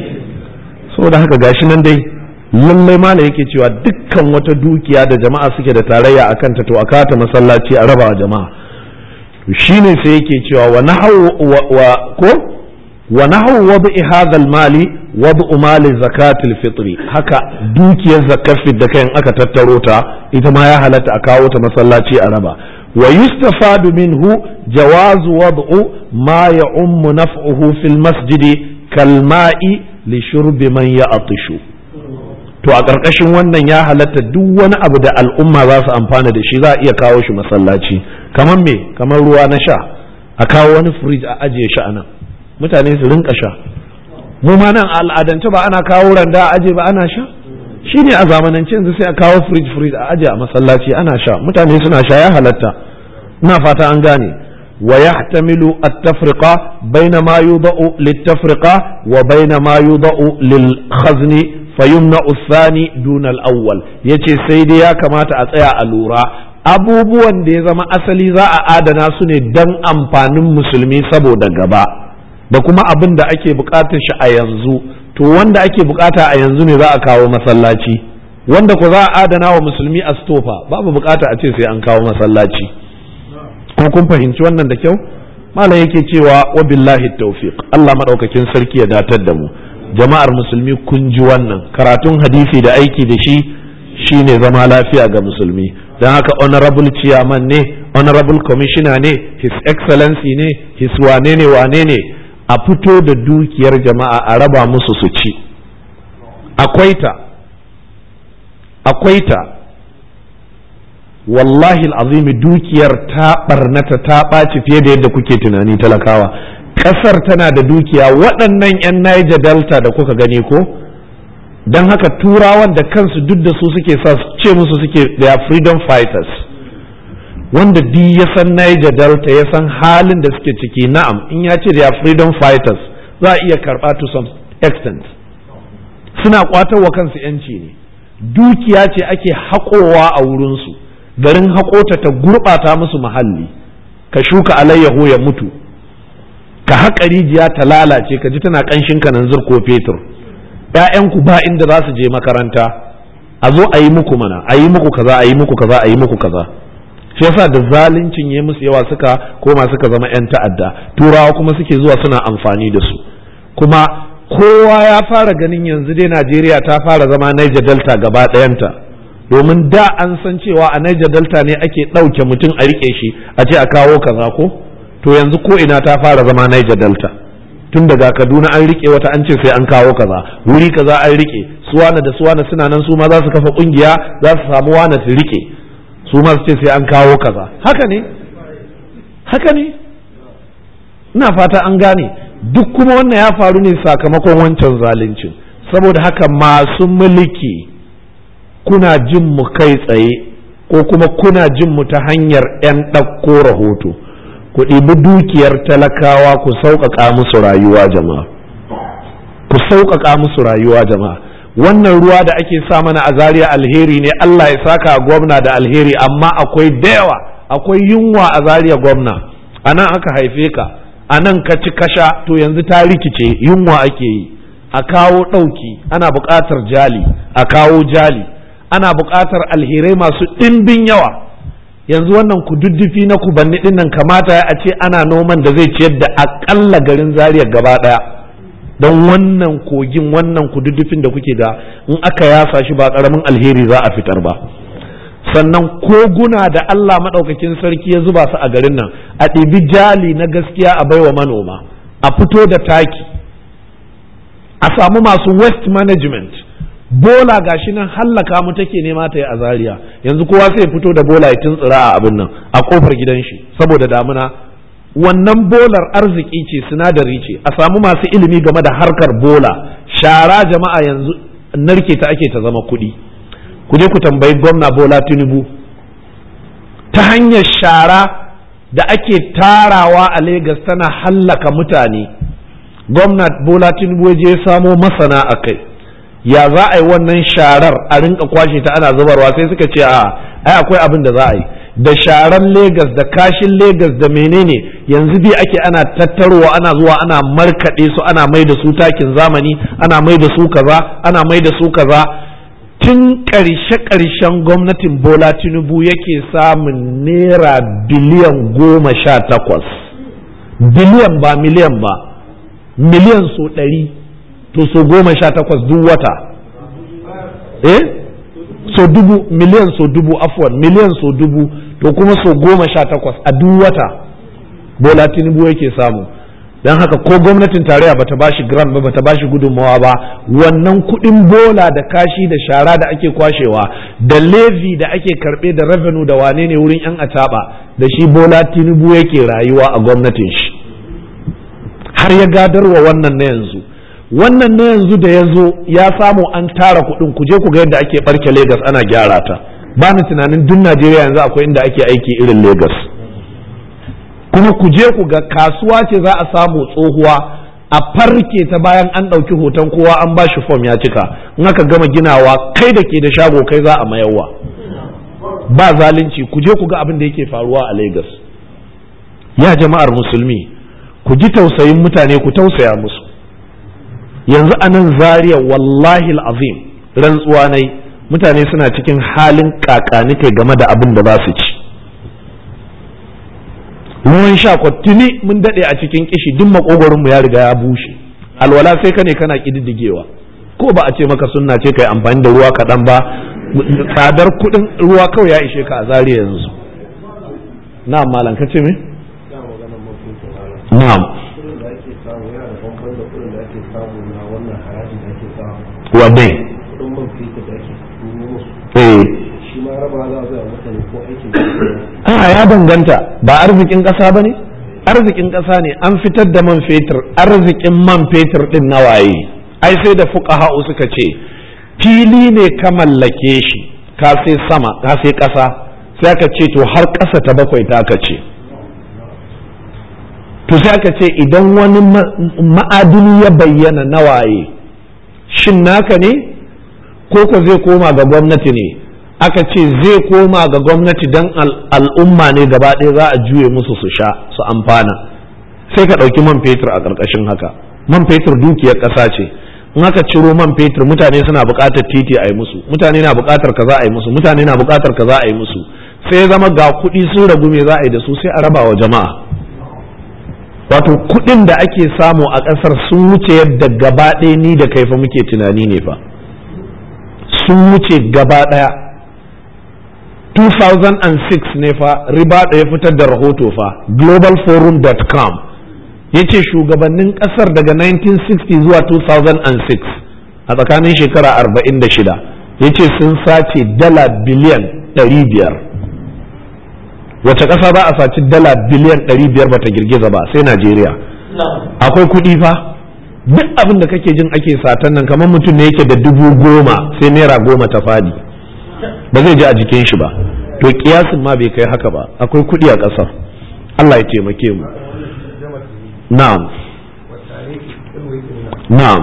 [SPEAKER 1] Saboda haka gashi nan dai lallai mala yake cewa dukkan wata dukiya da jama'a suke da tarayya akan ta to a kata masallaci a raba wa jama'a. Shine sai yake cewa wa nahawu wa ko wa nahu wad'i hadha al-mali wad'u mali zakatil fitri, haka dukiyar zakar da kayan aka tattaro ta ita ma ya halatta a kawo ta masallaci a raba. Wa yustafadu minhu jawazu wad'u ma ya'ummu naf'uhu fil masjidi kal ma'i li shurbi man ya'tishu. To a ƙarƙashin wannan ya halatta duk wani abu da al'umma za su amfana da shi za a iya kawo shi masallaci, kamar me? Kamar ruwa na sha, a kawo wani firij a ajiye shi a nan, mutane su rinka sha. Mu ma nan al'adance ba ana kawo randa a aje ba ana sha? Shi ne a zamanance yanzu sai a kawo firij firij a aje a masallaci ana sha, mutane suna sha, ya halatta. Ina fata an gane. Wa yahtamilu at-tafriqa baina ma yudau lit-tafriqa wa baina ma yudau lil-khazni fayumna ath-thani duna al-awwal. Yace sai dai ya kamata a tsaya a lura abubuwan da ya zama asali za a adana su ne dan amfanin musulmi saboda gaba, da kuma abin da ake bukatar shi a yanzu, to wanda ake bukata a yanzu ne za a kawo masallaci, wanda ko za a adana wa musulmi a stofa babu bukata a ce sai an kawo masallaci. ko kun fahimci wannan da kyau? Malam yake cewa wa billahi tawfiq, Allah madaukakin sarki ya datar da mu. Jama'ar musulmi kun ji wannan karatun hadisi da aiki da shi shine zama lafiya ga musulmi. Don haka honorable chairman ne, honorable commissioner ne, his excellency ne, his wane ne wane ne, a fito da dukiyar jama'a a raba musu su ci. Akwai ta, akwai ta, wallahi al'azimi dukiyar ta barnata ta ɓaci fiye da yadda kuke tunani talakawa. Ƙasar tana da dukiya, waɗannan 'yan Niger Delta da kuka gani ko? Don haka turawan da kansu duk da su suke sa ce musu suke they are freedom fighters. Wanda di ya san Niger Delta ya san halin da suke ciki, na'am in ya ce they are freedom fighters za a iya karɓa to some extent. Suna ƙwatarwa kansu 'yanci ne. Dukiya ce ake haƙowa a wurinsu, garin haƙota ta gurɓata musu muhalli. Ka shuka alayyaho ya mutu, ka haƙa rijiya ta lalace, ka ji tana ƙanshin kananzir ko fetur. ‘Ya'yanku ba inda za su je makaranta, a zo a yi muku mana, a yi muku kaza, a yi muku kaza, a yi muku kaza. Shi yasa da zaluncin ya musu yawa suka koma suka zama ‘yan ta'adda, turawa kuma suke zuwa suna amfani da su. Kuma kowa ya fara ganin yanzu dai Najeriya ta fara zama Niger Delta gaba ɗayanta. Domin da an san cewa a Niger Delta ne ake ɗauke mutum a riƙe shi a ce a kawo kaza ko? To to yanzu ko ina ta fara zama Niger Delta, tun daga Kaduna an rike wata an ce sai an kawo kaza, wuri kaza an rike, suwana da suwana suna nan su ma za su kafa kungiya za su samu wana su rike, su ma su ce sai an kawo kaza. Haka ne haka ne ina fata an gane. Duk kuma wannan ya faru ne sakamakon wancan zaluncin. Saboda haka masu mulki, kuna jin mu kai tsaye ko kuma kuna jin mu ta hanyar 'yan ɗauko rahoto, ku ɗibi dukiyar talakawa ku sauƙaƙa musu rayuwa jama'a, ku sauƙaƙa musu rayuwa jama'a. Wannan ruwa da ake sa mana a Zaria alheri ne, Allah ya saka gwamna da alheri, amma akwai da yawa, akwai yunwa a Zaria gwamna. A nan aka haife ka, a nan ka ci kasha, to yanzu ta rikice, yunwa ake yi. A kawo ɗauki, ana buƙatar jali, a kawo jali, ana buƙatar alherai masu ɗimbin yawa. Yanzu wannan kududdufi na kubanni ɗin nan kamata a ce ana noman da zai ciyar da aƙalla garin Zaria gaba ɗaya, don wannan kogin, wannan kududdufin da kuke da in aka yasa shi ba ƙaramin alheri za a fitar ba. Sannan koguna da Allah maɗaukakin sarki ya zuba su a garin nan, a ɗibi jali na gaskiya a baiwa manoma, a fito da taki, a samu masu waste management. Bola gashi nan hallaka mu take nema ta yi a Zaria, yanzu kowa sai fito da bola ya tuntsira a abin nan a kofar gidan shi saboda damuna. Wannan bolar arziki ce, sinadari ce. A samu masu ilimi game da harkar bola. Shara jama'a yanzu narke ta ake ta zama kuɗi. Ku je ku tambayi gwamna Bola Tinubu, ta hanyar shara da ake tarawa a Legas tana hallaka mutane. Gwamna Bola Tinubu ya je samo masana a kai, ya za a yi wannan sharar a rinka kwashe ta ana zubarwa, sai suka ce a ai akwai abin da za a yi da sharar Legas da kashin Legas da menene, yanzu bi ake ana tattarowa ana zuwa ana markaɗe su ana mai da su takin zamani, ana mai da su kaza, ana mai da su kaza. Tun ƙarshe-ƙarshen gwamnatin Bola Tinubu yake samun naira biliyan goma sha takwas, biliyan ba miliyan ba, miliyan so ɗari, to so goma sha takwas duk wata, eh so dubu, miliyan so dubu, afwan miliyan so dubu, to kuma so goma sha takwas a duk wata Bola Tinubu yake samu. Don haka ko gwamnatin tarayya bata bashi grant ba, bata bashi gudunmawa ba, wannan kuɗin bola da kashi da shara da ake kwashewa da levy da ake karɓe da revenue da wane ne wurin yan ataba, da shi Bola Tinubu yake rayuwa a gwamnatin shi, har ya gadarwa wannan na yanzu. Wannan na yanzu da ya zo ya samu an tara kuɗin, ku je ku ga yadda ake ɓarke Legas ana gyara ta. Ba ni tunanin duk Najeriya yanzu akwai inda ake aiki irin Legas. Kuma ku je ku ga kasuwa ce za a samu tsohuwa a farke ta bayan an ɗauki hoton kowa an ba shi fom ya cika, in aka gama ginawa kai da ke da shago kai za a mayarwa. Ba zalunci. Ku je ku ga abin da yake faruwa a Legas. Ya jama'ar musulmi, ku ji tausayin mutane, ku tausaya musu. Yanzu a nan Zaria wallahi azim rantsuwa nai, mutane suna cikin halin kakanikai game da abin da za su ci. Ruwan sha tuni mun daɗe a cikin kishi, duk makogorinmu ya riga ya bushe. Alwala sai ka ne kana kididdigewa, ko ba a ce maka sunna ce kai amfani da ruwa kaɗan ba, tsadar kuɗin ruwa kawai ya ishe ka a Zaria yanzu. Na'am malam, ka ce me? Na'am. Wanne? Eh. A ya danganta, ba arzikin ƙasa ba ne? Arzikin ƙasa ne, an fitar da man fetur, arzikin man fetur ɗin na waye. Ai sai da fuqaha'u suka ce, fili ne ka mallake shi, ka sai sama, ka sai ƙasa, sai aka ce to har ƙasa ta bakwai ta ka ce. To sai aka ce idan wani ma'adini ya bayyana na waye, shin naka ne ko ko zai koma ga gwamnati ne? Aka ce zai koma ga gwamnati don al'umma ne gaba ɗaya za a juye musu su sha su amfana. Sai ka ɗauki man fetur a ƙarƙashin haka. Man fetur dukiyar ƙasa ce, in aka ciro man fetur mutane suna buƙatar titi a yi musu, mutane na buƙatar kaza a yi musu, mutane na buƙatar kaza a yi musu, sai zama ga kuɗi sun ragu, me za a yi da su? Sai a raba wa jama'a. Wato kuɗin da ake samu a ƙasar sun wuce yadda gaba ɗaya ni da kai fa muke tunani ne fa, sun wuce gaba ɗaya. two thousand six ne fa riba da ya fitar da rahoto fa global forum dot com ya ce shugabannin kasar daga nineteen sixty zuwa two thousand six a tsakanin shekara arba'in da shida ya ce sun sace dala biliyan ɗari biyar. wace ƙasa ba a saci dala biliyan ɗari biyar bata girgiza ba sai Najeriya. Akwai kuɗi fa duk abin da kake jin ake satan nan kamar mutum ne yake da dubu goma sai naira goma ta fadi ba zai ji a jikin shi ba, to kiyasin ma bai kai haka ba. Akwai kuɗi a ƙasar. Allah ya taimake mu. Na'am na'am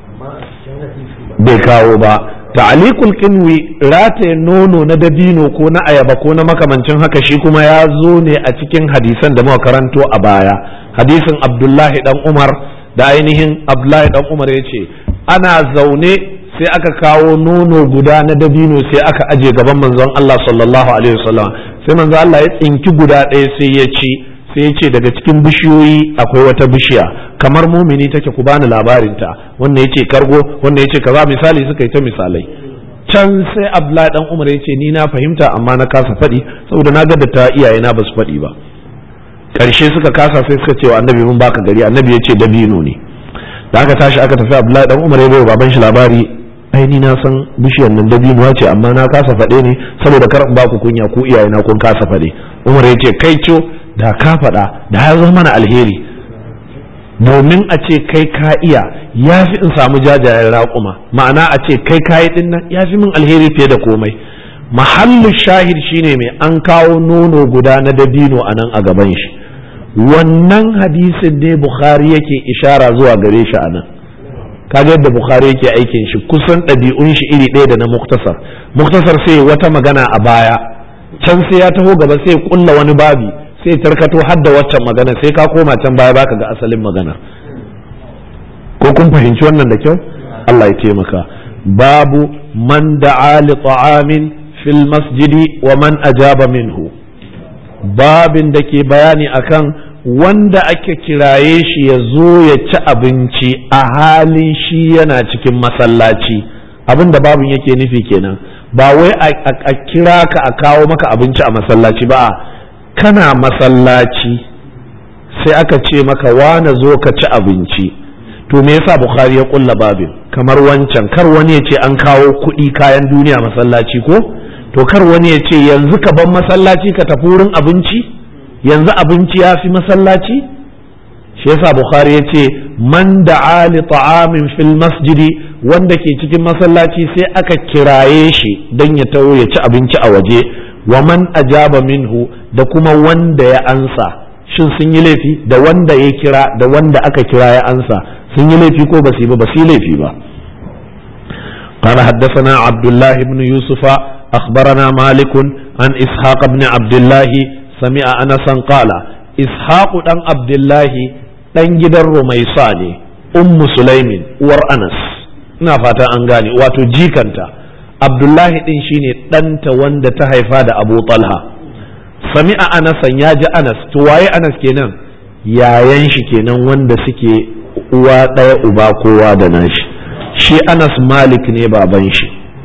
[SPEAKER 1] bai kawo ba. ta'alikul qinwi rataye nono na dabino ko na ayaba ko na makamancin haka shi kuma ya zo ne a cikin hadisan da muka karanto a baya. Hadisin Abdullahi dan Umar da ainihin Abdullahi dan Umar ya ce ana zaune sai aka kawo nono guda na dabino sai aka aje gaban manzon Allah sallallahu alaihi wasallam, sai manzon Allah ya tsinki guda ɗaya sai ya ci, sai ya ce daga cikin bishiyoyi akwai wata bishiya kamar mumini take, ku bani labarinta. Wannan yace kargo, wannan yace kaza, misali suka yi ta misalai. Can sai Abdullahi dan Umar ya ce ni na fahimta amma na kasa faɗi saboda na ga da ta iyayena ba su faɗi ba. Ƙarshe suka kasa sai suka ce wa annabi mun baka gari, annabi ya ce dabino ne. Da aka tashi aka tafi Abdullahi dan Umar ya bai baban shi labari, ai ni na san bishiyar nan dabino ce amma na kasa faɗe ne saboda kar in ba ku kunya ku iyayena kun kasa faɗe. Umar ya ce kai co da ka faɗa da ya zama mana alheri, domin a ce kai ka iya ya fi in samu jajayen raƙuma, ma'ana a ce kai kayi ɗin nan ya fi min alheri fiye da komai. Mahallu shahid shine mai an kawo nono guda na dabino a nan a gaban shi. Wannan hadisin ne Bukhari yake ishara zuwa gare shi a nan. Kaga yadda Bukhari yake aikin shi, kusan ɗabi'un shi iri ɗaya da na Muktasar. Muktasar sai wata magana a baya, can sai ya taho gaba sai kulla wani babi sai tarkato hadda waccan magana, sai ka koma can baya baka ga asalin magana. Ko kun fahimci wannan da kyau? Allah ya taimaka. Babu man da'a li ta'amin fil masjidi wa man ajaba minhu. Babin da ke bayani akan wanda ake kiraye shi ya zo ya ci abinci a halin shi yana cikin masallaci. Abin da babin yake nufi kenan, ba wai a kira ka a kawo maka abinci a masallaci ba, kana masallaci sai aka ce maka wane zo ka ci abinci. To me yasa Bukhari ya kulla babin kamar wancan, kar wani ya ce an kawo kuɗi kayan duniya masallaci ko, to kar wani ya ce yanzu ka ban masallaci ka tafi wurin abinci, yanzu abinci ya fi masallaci. Shi yasa Bukhari ya ce man da'a li ta'amin fil masjidi, wanda ke cikin masallaci sai aka kiraye shi don ya taho ya ci abinci a waje, wa man ajaba minhu, da kuma wanda ya ansa. Shin sun yi laifi da wanda ya kira da wanda aka kira ya ansa, sun yi laifi ko ba su yi ba? Ba su yi laifi ba. قال حدثنا عبد الله بن يوسف أخبرنا مالك عن إسحاق بن عبد الله سمع أنسا قال إسحاق بن عبد الله دان gidan Rumaisa ne, ummu Sulaimin uwar Anas, ina fata an gane, wato jikanta Abdullahi din shine ɗanta wanda ta haifa da Abu Talha. Sami'a Anasan, ya ji Anas. To waye Anas kenan? Yayan shi kenan wanda suke uwa ɗaya uba kowa da nashi. Shi Anas Malik ne baban shi,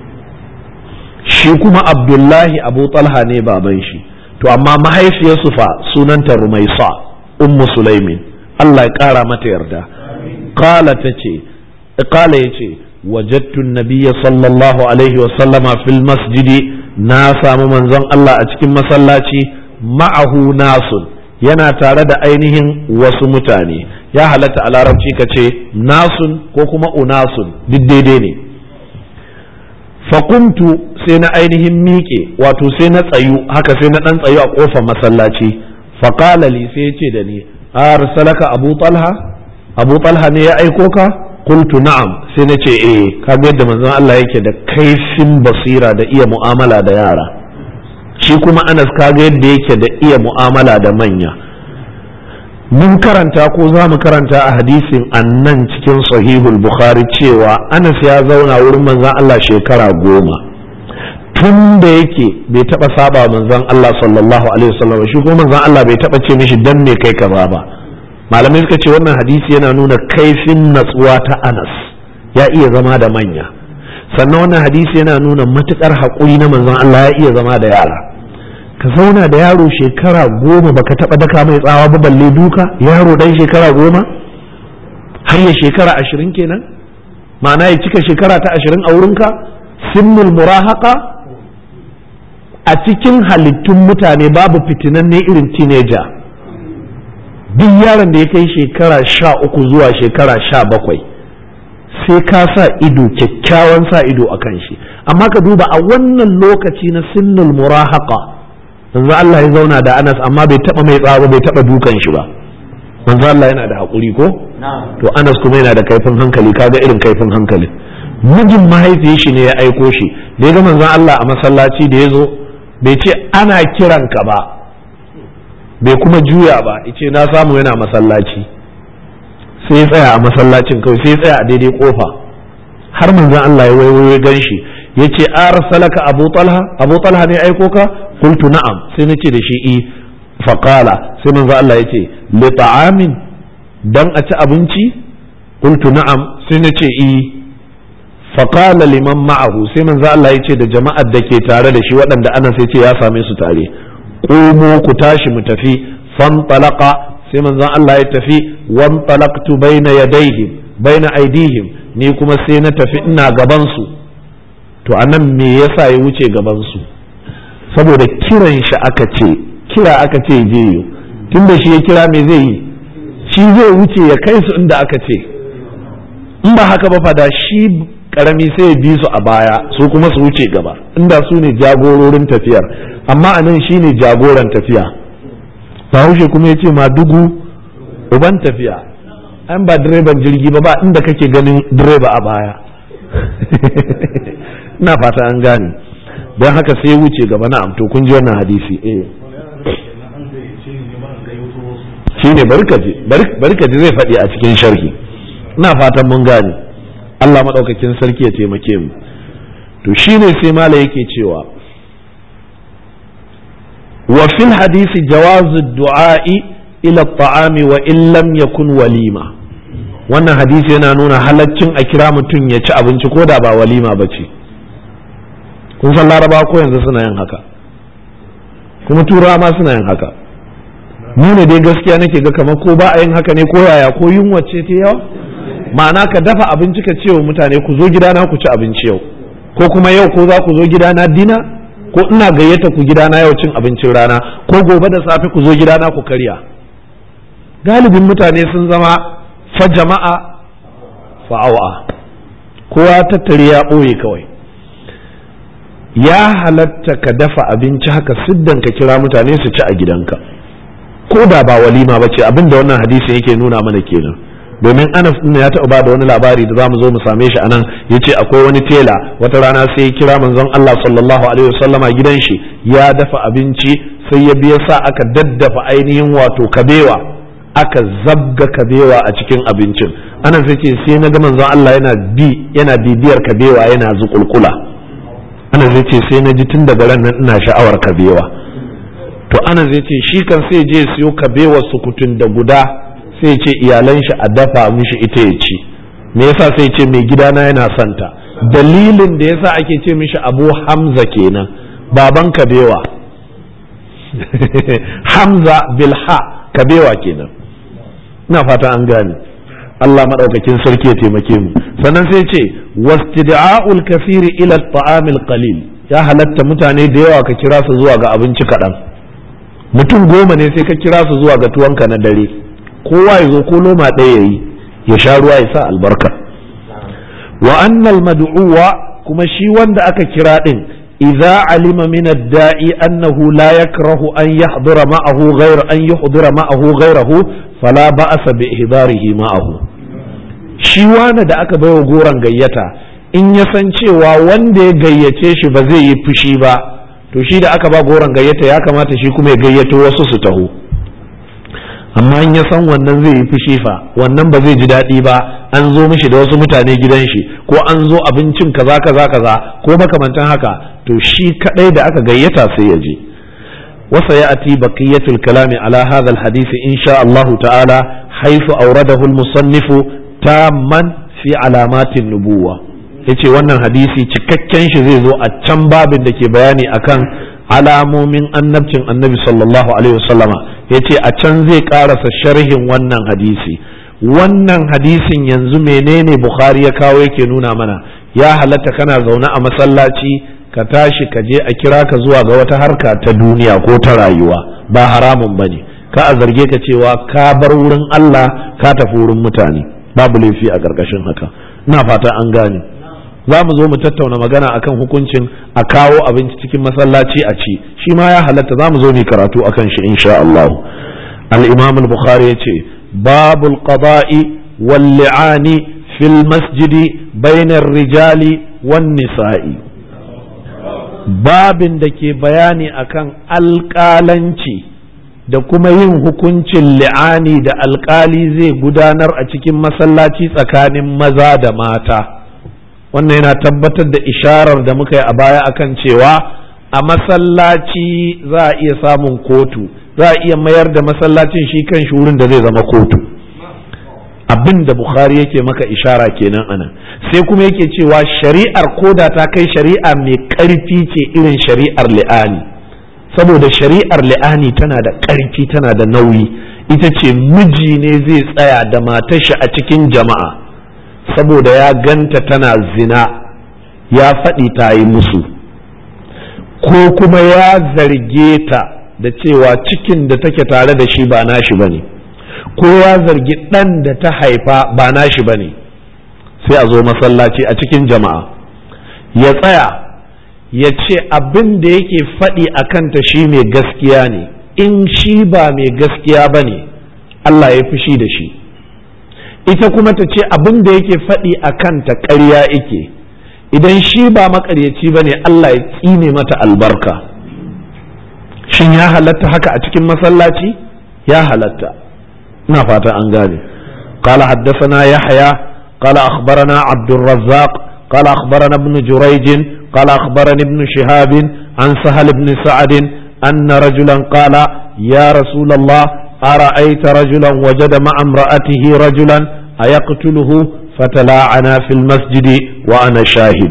[SPEAKER 1] shi kuma Abdullahi Abu Talha ne baban shi. To amma mahaifiyarsu fa sunanta Rumaisa ummu Sulaimin, Allah ya ƙara mata yarda. Qala tace, qala yace wajadtu an-nabiyya sallallahu alaihi wa sallama fil masjidi, na samu manzon Allah a cikin masallaci, ma'ahu nasun, yana tare da ainihin wasu mutane. Ya halatta a larabci ka ce nasun ko kuma unasun, duk daidai ne. Fakumtu, sai na ainihin miƙe, wato sai na tsayu haka, sai na ɗan tsayu a ƙofar masallaci. Faƙala li, sai ya ce da ni, arsalaka Abu Talha, Abu Talha ne ya aiko ka? Qultu na'am, sai na ce eh. Kaga yadda manzon Allah yake da kaifin basira da iya mu'amala da yara, shi kuma Anas kaga yadda yake da iya mu'amala da manya. Mun karanta ko za mu karanta a hadisin annan cikin sahihul Bukhari cewa Anas ya zauna wurin manzon Allah shekara goma, tun da yake bai taba saba manzon Allah sallallahu alaihi wasallam, shi kuma manzon Allah bai taba ce mishi dan me kai kaza ba. Malamai suka ce wannan hadisi yana nuna kaifin natsuwa ta Anas, ya iya zama da manya. Sannan wannan hadisi yana nuna matukar haƙuri na manzon Allah, ya iya zama da yara. ka zauna da yaro shekara goma baka taba daka mai tsawa ba balle duka, yaro dan shekara goma har ya shekara ashirin kenan, ma'ana ya cika shekara ta ashirin a wurinka. sinnul murahaka, a cikin halittun mutane babu fitinanne irin teenager. Duk yaron da ya kai shekara sha uku zuwa shekara sha bakwai sai ka sa ido, kyakkyawan sa ido a kan shi. Amma ka duba a wannan lokaci na sinnul murahaka, manzo Allah ya zauna da Anas amma bai taba mai tsawa, bai taba dukan shi ba. manzo Allah yana da hakuri ko to Anas kuma yana da kaifin hankali, kaga irin kaifin hankali. Mijin mahaifiyar shi ne ya aiko shi, da ya ga manzon Allah a masallaci da ya zo bai ce ana kiranka ba, bai kuma juya ba, yace na samu yana masallaci, sai ya tsaya a masallacin kawai, sai ya tsaya a daidai kofa har manzon Allah ya waiwaye gan shi, yace arsalaka Abu Talha, Abu Talha ne aiko ka? Qultu na'am, sai nace da shi i faqala, sai manzon Allah yace li ta'amin, dan a ci abinci? Qultu na'am, sai nace i faqala liman ma'ahu, sai manzon Allah yace da jama'ar da ke tare da shi waɗanda ana sai ce ya same su tare, qumu ku tashi mu tafi. Fantalaqa, sai manzon Allah ya tafi. Wantalaqtu baina yadayhim baina aidihim, ni kuma sai na tafi ina gaban su. To anan me yasa ya wuce gaban su? Saboda kiran shi aka ce, kira aka ce je yi, tunda shi ya kira me zai yi? Shi zai wuce ya kai su inda aka ce. In ba haka ba fada shi karami sai ya bi su a baya, su kuma su wuce gaba, inda su ne jagororin tafiyar. Amma anan shi ne jagoran tafiya. Bahaushe kuma ya ce ma dugu uban tafiya, an ba direban jirgi ba, ba inda kake ganin direba a baya. Ina fata an gane, don haka sai wuce gaba. Na'am, to kun ji wannan hadisi eh shine barkaji barkaji zai faɗi a cikin sharhi. Ina fatan mun gane, Allah madaukakin sarki ya taimake mu. To shine sai mala yake cewa wa fil hadisi jawazu du'a'i ila at-ta'ami wa in lam yakun walima. Wannan hadisi yana nuna halaccin a kira mutum ya ci abinci ko da ba walima ba ce. Kun san Laraba ko yanzu suna yin haka, kuma Turawa ma suna yin haka. Mu ne dai gaskiya nake ga kamar ko ba a yin haka ne, ko yaya, ko yunwa ce ta yawa. Ma'ana ka dafa abinci ka ce wa mutane ku zo gidana ku ci abinci yau, ko kuma yau ko za ku zo gidana dina, ko ina gayyata ku gidana yau cin abincin rana, ko gobe da safe ku zo gidana ku karya. Galibin mutane sun zama fa jama'a fa'awa, kowa tattare ya ɓoye kawai. Ya halatta ka dafa abinci haka siddan ka kira mutane su ci a gidanka, ko da ba walima ba ce, abinda wannan hadisi yake nuna mana kenan. Domin Anas ɗin ya taɓa ba da wani labari da za mu zo mu same shi anan, ya ce akwai wani tela wata rana sai ya kira manzon Allah sallallahu alaihi wasallama gidan shi, ya dafa abinci sai ya biya sa aka daddafa ainihin wato kabewa, aka zabga kabewa a cikin abincin. Anas sai ce sai na ga manzon Allah yana bi yana bibiyar kabewa yana zukulkula. Anas zai ce sai na ji tun daga ran nan ina sha'awar kabewa. To Anas zai ce shi kan sai je siyo kabewa sukutun da guda, sai ce iyalan shi a dafa mishi ita ya ci. Me yasa sai ce mai gidana yana santa. Dalilin da yasa ake ce mishi Abu Hamza kenan, baban kabewa. Hamza bilha, kabewa kenan. Ina fata an gane. Allah madaukakin sarki ya taimake mu. Sannan sai ce wastida'ul kafiri ila at-ta'amil qalil, ya halatta mutane da yawa ka kira su zuwa ga abinci kaɗan. Mutum goma ne sai ka kira su zuwa ga tuwanka na dare, kowa ya zo ko loma ɗaya yayi ya sha ruwa ya sa albarka. Wa annal mad'uwa, kuma shi wanda aka kira din, idza alima min ad-da'i annahu la yakrahu an yahdura ma'ahu ghayr an yahdura ma'ahu ghayrahu fala ba'asa bi ihdarihi ma'ahu. Shi wanda da aka baiwa goron gayyata, in ya san cewa wanda ya gayyace shi ba zai yi fushi ba, to shi da aka ba goron gayyata ya kamata shi kuma ya gayyato wasu su taho. Amma in ya san wannan zai yi fushi fa, wannan ba zai ji daɗi ba, an zo mishi da wasu mutane gidan shi, ko an zo abincin kaza kaza kaza ko makamantan haka, to shi kadai da aka gayyata sai ya je. وسيأتي بقية الكلام على هذا الحديث إن شاء الله تعالى حيث أورده المصنف تاما في علامات النبوة. yace wannan hadisi cikakken shi zai zo a can babin da ke bayani akan alamomin annabcin annabi sallallahu alaihi wasallama yace a can zai karasa sharhin wannan hadisi. Wannan hadisin yanzu menene Bukhari ya kawo yake nuna mana? Ya halatta kana zaune a masallaci ka tashi ka je a kira ka zuwa ga wata harka ta duniya ko ta rayuwa, ba haramun bane. Ka a zarge ka cewa ka bar wurin Allah ka tafi wurin mutane, babu laifi a ƙarƙashin haka. Ina fata an gane. Za mu zo mu tattauna magana akan hukuncin a kawo abinci cikin masallaci a ci, shi ma ya halatta, za mu zo mu karatu akan shi insha Allah. Al-Imam al-Bukhari yace babul qada'i wal li'ani fil masjidi bainar rijali wan nisa'i. Babin da ke bayani akan alƙalanci da kuma yin hukuncin li'ani da alƙali zai gudanar a cikin masallaci tsakanin maza da mata. Wannan yana tabbatar da isharar da muka yi a baya akan cewa a masallaci za a iya samun kotu, za a iya mayar da masallacin shi kan shi wurin da zai zama kotu. Abin da Bukhari yake maka ishara kenan anan. Sai kuma yake cewa shari'ar koda ta kai shari'a mai ƙarfi ce irin shari'ar li'ani, saboda shari'ar li'ani tana da ƙarfi tana da nauyi. Ita ce miji ne zai tsaya da matar shi a cikin jama'a saboda ya ganta tana zina, ya faɗi ta yi musu, ko kuma ya zarge ta da cewa cikin da take tare da shi ba nashi ba ne, ko ya zargi ɗan da ta haifa ba nashi ba ne. Sai a zo masallaci a cikin jama'a ya tsaya ya ce abin da yake faɗi a kanta shi mai gaskiya ne, in shi ba mai gaskiya ba ne Allah ya fushi da shi. Ita kuma ta ce abin da yake faɗi a kanta ƙarya yake, idan shi ba maƙaryaci ba ne Allah ya tsine mata albarka. Shin ya halatta haka a cikin masallaci? Ya halatta. Ina fata an gane. قال حدثنا يحيى قال أخبرنا عبد الرزاق قال أخبرنا ابن جريج قال أخبرني ابن شهاب عن سهل بن سعد أن رجلا قال يا رسول الله أرأيت رجلا وجد مع امرأته رجلا أيقتله فتلاعنا في المسجد وأنا شاهد.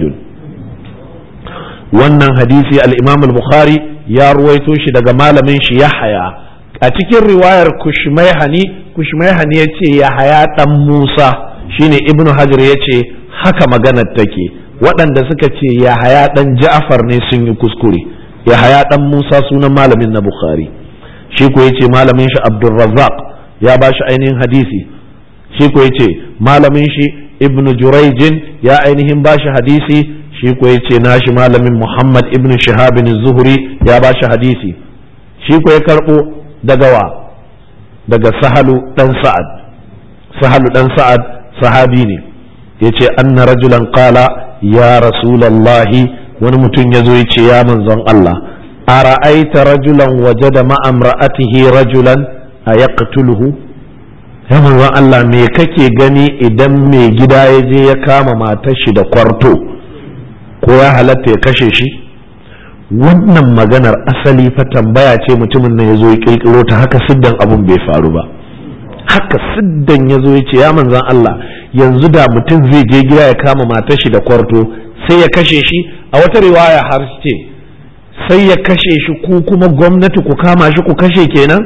[SPEAKER 1] wannan hadisi al-Imam al-Bukhari ya ruwaito shi daga malamin shi Yahya a cikin riwayar Kushmayhani. Kushmayhani yace Yahya dan Musa, shine Ibn Hajar yace haka maganar take. Waɗanda suka ce Yahya dan Ja'far ne sun yi kuskure. Yahya dan Musa sunan malamin na Bukhari. Shi ko yace malamin shi Abdul Razzaq ya bashi ainihin hadisi. Shi ko yace malamin shi Ibn Jurayj ya ainihin bashi hadisi. Shi ko yace nashi malamin Muhammad ibn Shihab az-Zuhri ya bashi hadisi. Shi ko ya karbo daga wa daga Sahalu dan Sa'ad. Sahalu dan Sa'ad sahabi ne. Yace anna rajulan qala ya rasulullahi, wani mutum yazo yace ya manzon Allah, ara'aita rajulan wajada ma'a imra'atihi rajulan ayaqtuluhu. Ya manzon Allah, me kake gani idan mai gida ya je ya kama matar shi da kwarto, ko ya halatta ya kashe shi? Wannan maganar asali fa tambaya ce mutumin nan ya zo ya kirkiro ta, haka siddan abun bai faru ba. Haka siddan ya zo ya ce ya manzan Allah, yanzu da mutum zai je gida ya kama matar shi da kwarto sai ya kashe shi, a wata riwaya har ce sai ya kashe shi ku kuma gwamnati ku kama shi ku kashe kenan?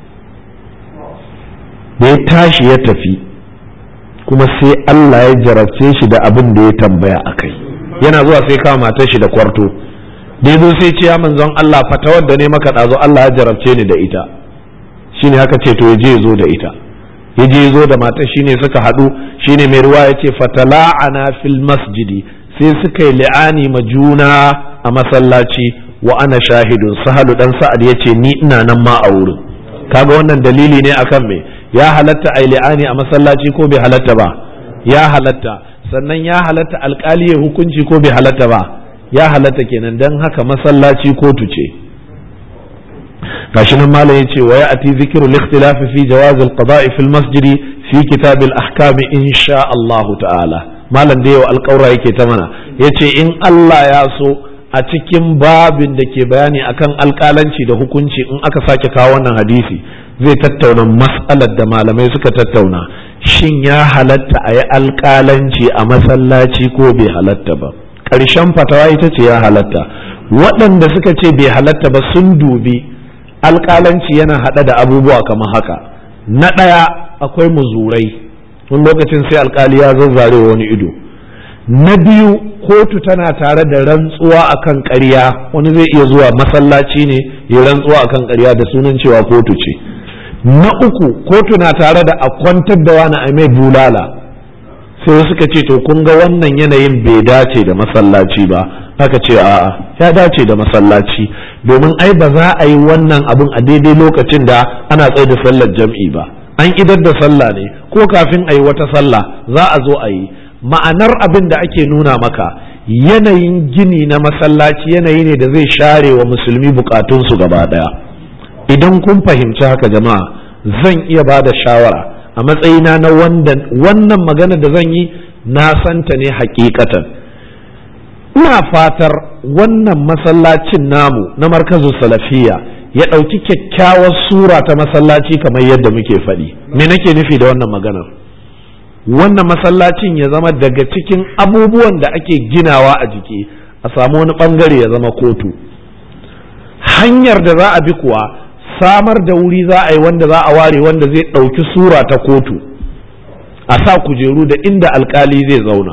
[SPEAKER 1] Da ya tashi ya tafi kuma sai Allah ya jarabce shi da abin da ya tambaya a kai. Yana zuwa sai kama matar shi da kwarto, da ya zo sai ce ya manzon Allah, fatawar da ne maka ɗazo Allah ya jarabce ni da ita. Shine haka ce to ya je zo da ita, ya je zo da matar, shine suka haɗu. Shine mai ruwa ya ce fatala'ana fil masjidi, sai suka yi li'ani ma juna a masallaci wa ana shahidun. Sahalu dan Sa'ad ya ce ni ina nan ma a wurin. Kaga wannan dalili ne akan me ya halatta ai li'ani a masallaci ko bai halatta ba? Ya halatta. Sannan ya halatta alƙali ya hukunci ko bai halatta ba? Ya halatta kenan. Dan haka masallaci kotu ce. gashi nan malam yace wa ya'ti dhikru al-ikhtilaf fi jawaz al-qada'i fi al-masjid fi kitab al-ahkam insha Allah ta'ala. Malam da yau alƙaura yake ta mana yace in Allah ya so a cikin babin da ke bayani akan alƙalanci da hukunci in aka sake kawo wannan hadisi zai tattauna mas'alar da malamai suka tattauna, shin ya halatta a yi alƙalanci a masallaci ko bai halatta ba. Ƙarshen fatawa ita ce ya halatta. waɗanda suka ce bai halatta ba sun dubi alƙalanci yana haɗa da abubuwa kamar haka. Na ɗaya akwai muzurai, wani lokacin sai alƙali ya zazzare wani ido. Na biyu kotu tana tare da rantsuwa akan ƙarya, wani zai iya zuwa masallaci ne ya rantsuwa akan ƙarya da sunan cewa kotu ce. Na uku kotu na tare da a kwantar da wani a mai bulala, sai suka ce to kun ga wannan yanayin bai dace da masallaci ba, aka ce a'a ya dace da masallaci, domin ai ba za a yi wannan abun a daidai lokacin da ana tsaye da sallar jam'i ba, an idar da sallah ne ko kafin a yi wata sallah za a zo a yi. Ma'anar abin da ake nuna maka yanayin gini na masallaci yanayi ne da zai share wa musulmi bukatunsu gaba daya. Idan kun fahimci haka jama'a, zan iya ba da shawara a matsayina na wannan magana da zan yi na santa ne hakikatan. Ina fatar wannan masallacin namu na markazu salafiya ya ɗauki kyakkyawar sura ta masallaci kamar yadda muke faɗi. Me nake nufi da wannan maganar? Wannan masallacin ya zama daga cikin abubuwan da ake ginawa a jiki a samu wani ɓangare ya zama kotu. Hanyar da za a bi kuwa samar da wuri za a yi wanda za a ware wanda zai ɗauki sura ta kotu, a sa kujeru da inda alkali zai zauna.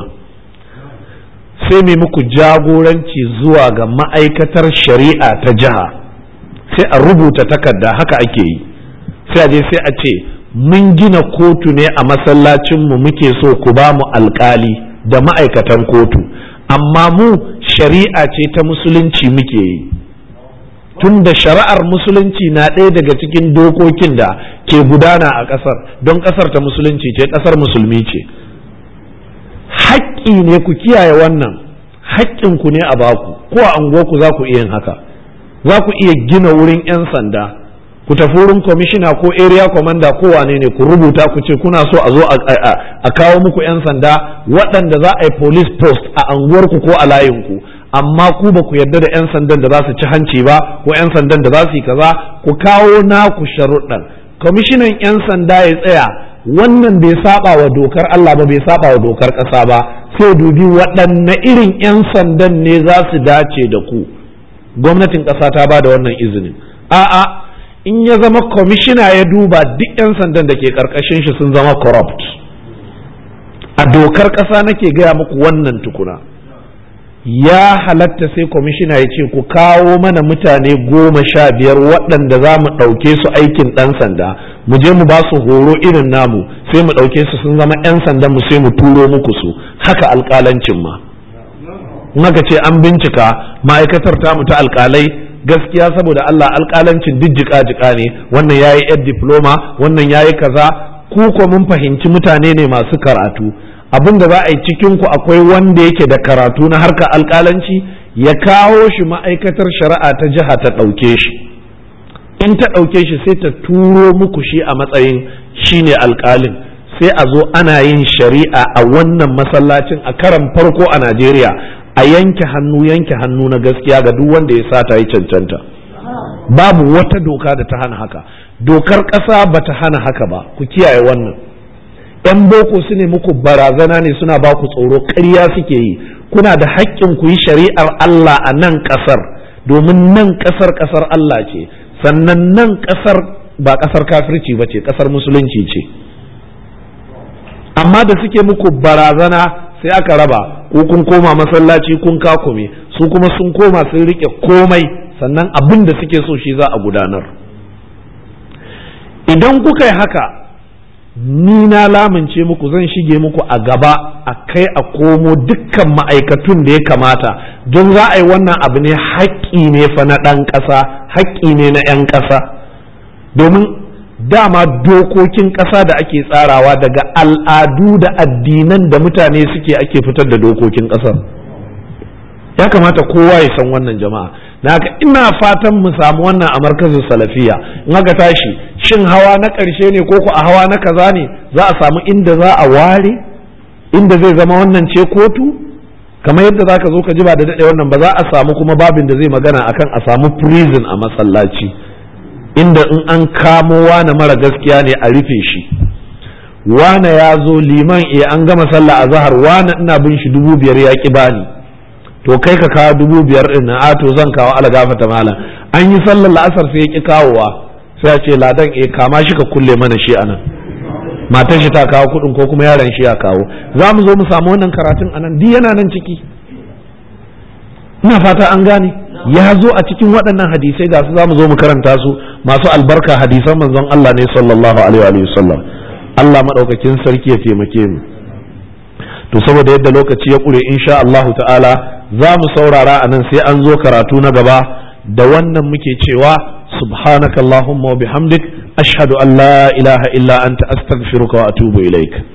[SPEAKER 1] Sai mai muku jagoranci zuwa ga ma'aikatar shari'a ta jiha, sai a rubuta takarda, haka ake yi, sai a je sai a ce mun gina kotu ne a masallacinmu, muke so ku ba mu alkali da ma'aikatan kotu, amma mu shari'a ce ta musulunci muke yi. Tun da shari'ar musulunci na ɗaya daga cikin dokokin da ke gudana a ƙasar, don ƙasar ta musulunci ce, ƙasar musulmi ce. Haƙƙi ne ku kiyaye wannan, haƙƙinku ne a baku, ko a unguwarku za ku iya yin haka, za ku iya gina wurin 'yan sanda, ku tafi wurin kwamishina ko area commander ko wane ne ku rubuta ku ce kuna so a zo a kawo muku 'yan sanda waɗanda za a yi police post a unguwarku ko a layinku, amma ku ba ku yarda da 'yan sandan da za su ci hanci ba ko 'yan sandan da za su yi kaza, ku kawo naku sharuɗan. Kwamishinan 'yan sanda ya tsaya, wannan bai saba wa dokar Allah ba, bai saba wa dokar ƙasa ba, sai dubi waɗanne irin 'yan sandan ne za su dace da ku. Gwamnatin ƙasa ta ba da wannan izinin. A'a, in ya zama kwamishina ya duba duk 'yan sandan da ke ƙarƙashin shi sun zama corrupt, a dokar ƙasa nake gaya muku wannan tukuna, ya halatta sai kwamishina ya ce ku kawo mana mutane goma sha biyar waɗanda za mu ɗauke su aikin ɗan sanda, mu je mu ba su horo irin namu, sai mu ɗauke su sun zama 'yan sandan mu sai mu turo muku su. Haka alƙalancin ma, naka ce an bincika ma'aikatar tamu ta alƙalai, gaskiya saboda Allah alƙalancin duk jika-jika ne, wannan yayi yar diploma, wannan yayi kaza, ku ko mun fahimci mutane ne masu karatu. Abin da za a yi cikinku akwai wanda yake da karatu na harkar alƙalanci, ya kawo shi ma'aikatar shari'a ta jiha ta ɗauke shi. In ta ɗauke shi sai ta turo muku shi a matsayin shi ne alƙalin, sai a zo ana yin shari'a a wannan masallacin a karan farko a Najeriya, a yanke hannu yanke hannu na gaskiya ga duk wanda ya sata ya cancanta. Babu wata doka da ta hana haka, dokar ƙasa ba ta hana haka ba, ku kiyaye wannan. 'Yan boko su ne muku barazana ne, suna ba ku tsoro, ƙarya suke yi. Kuna da haƙƙin ku yi shari'ar Allah a nan ƙasar, domin nan ƙasar ƙasar Allah ce, sannan nan ƙasar ba ƙasar kafirci ba ce, ƙasar musulunci ce. Amma da suke muku barazana sai aka raba, ko kun koma masallaci kun kakume, su kuma sun koma sun riƙe komai, sannan abin da suke so shi za a gudanar. Idan kuka yi haka, ni na lamince muku zan shige muku a gaba a kai a komo dukkan ma'aikatun da ya kamata, don za a yi wannan abu ne haƙƙi ne fa na ɗan ƙasa, haƙƙi ne na 'yan ƙasa, domin dama dokokin ƙasa da ake tsarawa daga al'adu da addinan da mutane suke ake fitar da dokokin ƙasar. Ya kamata kowa ya san wannan jama'a. Na haka ina fatan mu samu wannan a markazin salafiya, in aka tashi shin hawa na ƙarshe ne ko ku a hawa na kaza ne, za a samu inda za a ware, inda zai zama wannan ce kotu, kamar yadda za ka zo ka ji ba da daɗe wannan ba, za a samu kuma babin da zai magana akan a samu prison a masallaci, inda in an kamo wane mara gaskiya ne a rufe shi. Wane ya zo liman e an gama sallah a zahar, wane ina bin shi dubu biyar ya ƙi bani, to kai ka kawo dubu biyar din na a to zan kawo ala gafata malam an yi sallar la'asar sai ya ki kawowa sai ya ce ladan eh kama shi ka kulle mana shi anan matan shi ta kawo kuɗin ko kuma yaron shi ya kawo za mu zo mu samu wannan karatun anan duk yana nan ciki ina fata an gane ya zo a cikin waɗannan hadisai ga su za mu zo mu karanta su masu albarka hadisan manzon Allah ne sallallahu alaihi wa sallam Allah madaukakin sarki ya taimake mu to saboda yadda lokaci ya ƙure insha Allahu ta'ala za mu saurara a nan sai an zo karatu na gaba da wannan muke cewa subhanakallahumma wa bihamdik ashhadu an la ilaha illa anta astaghfiruka wa atubu ilaik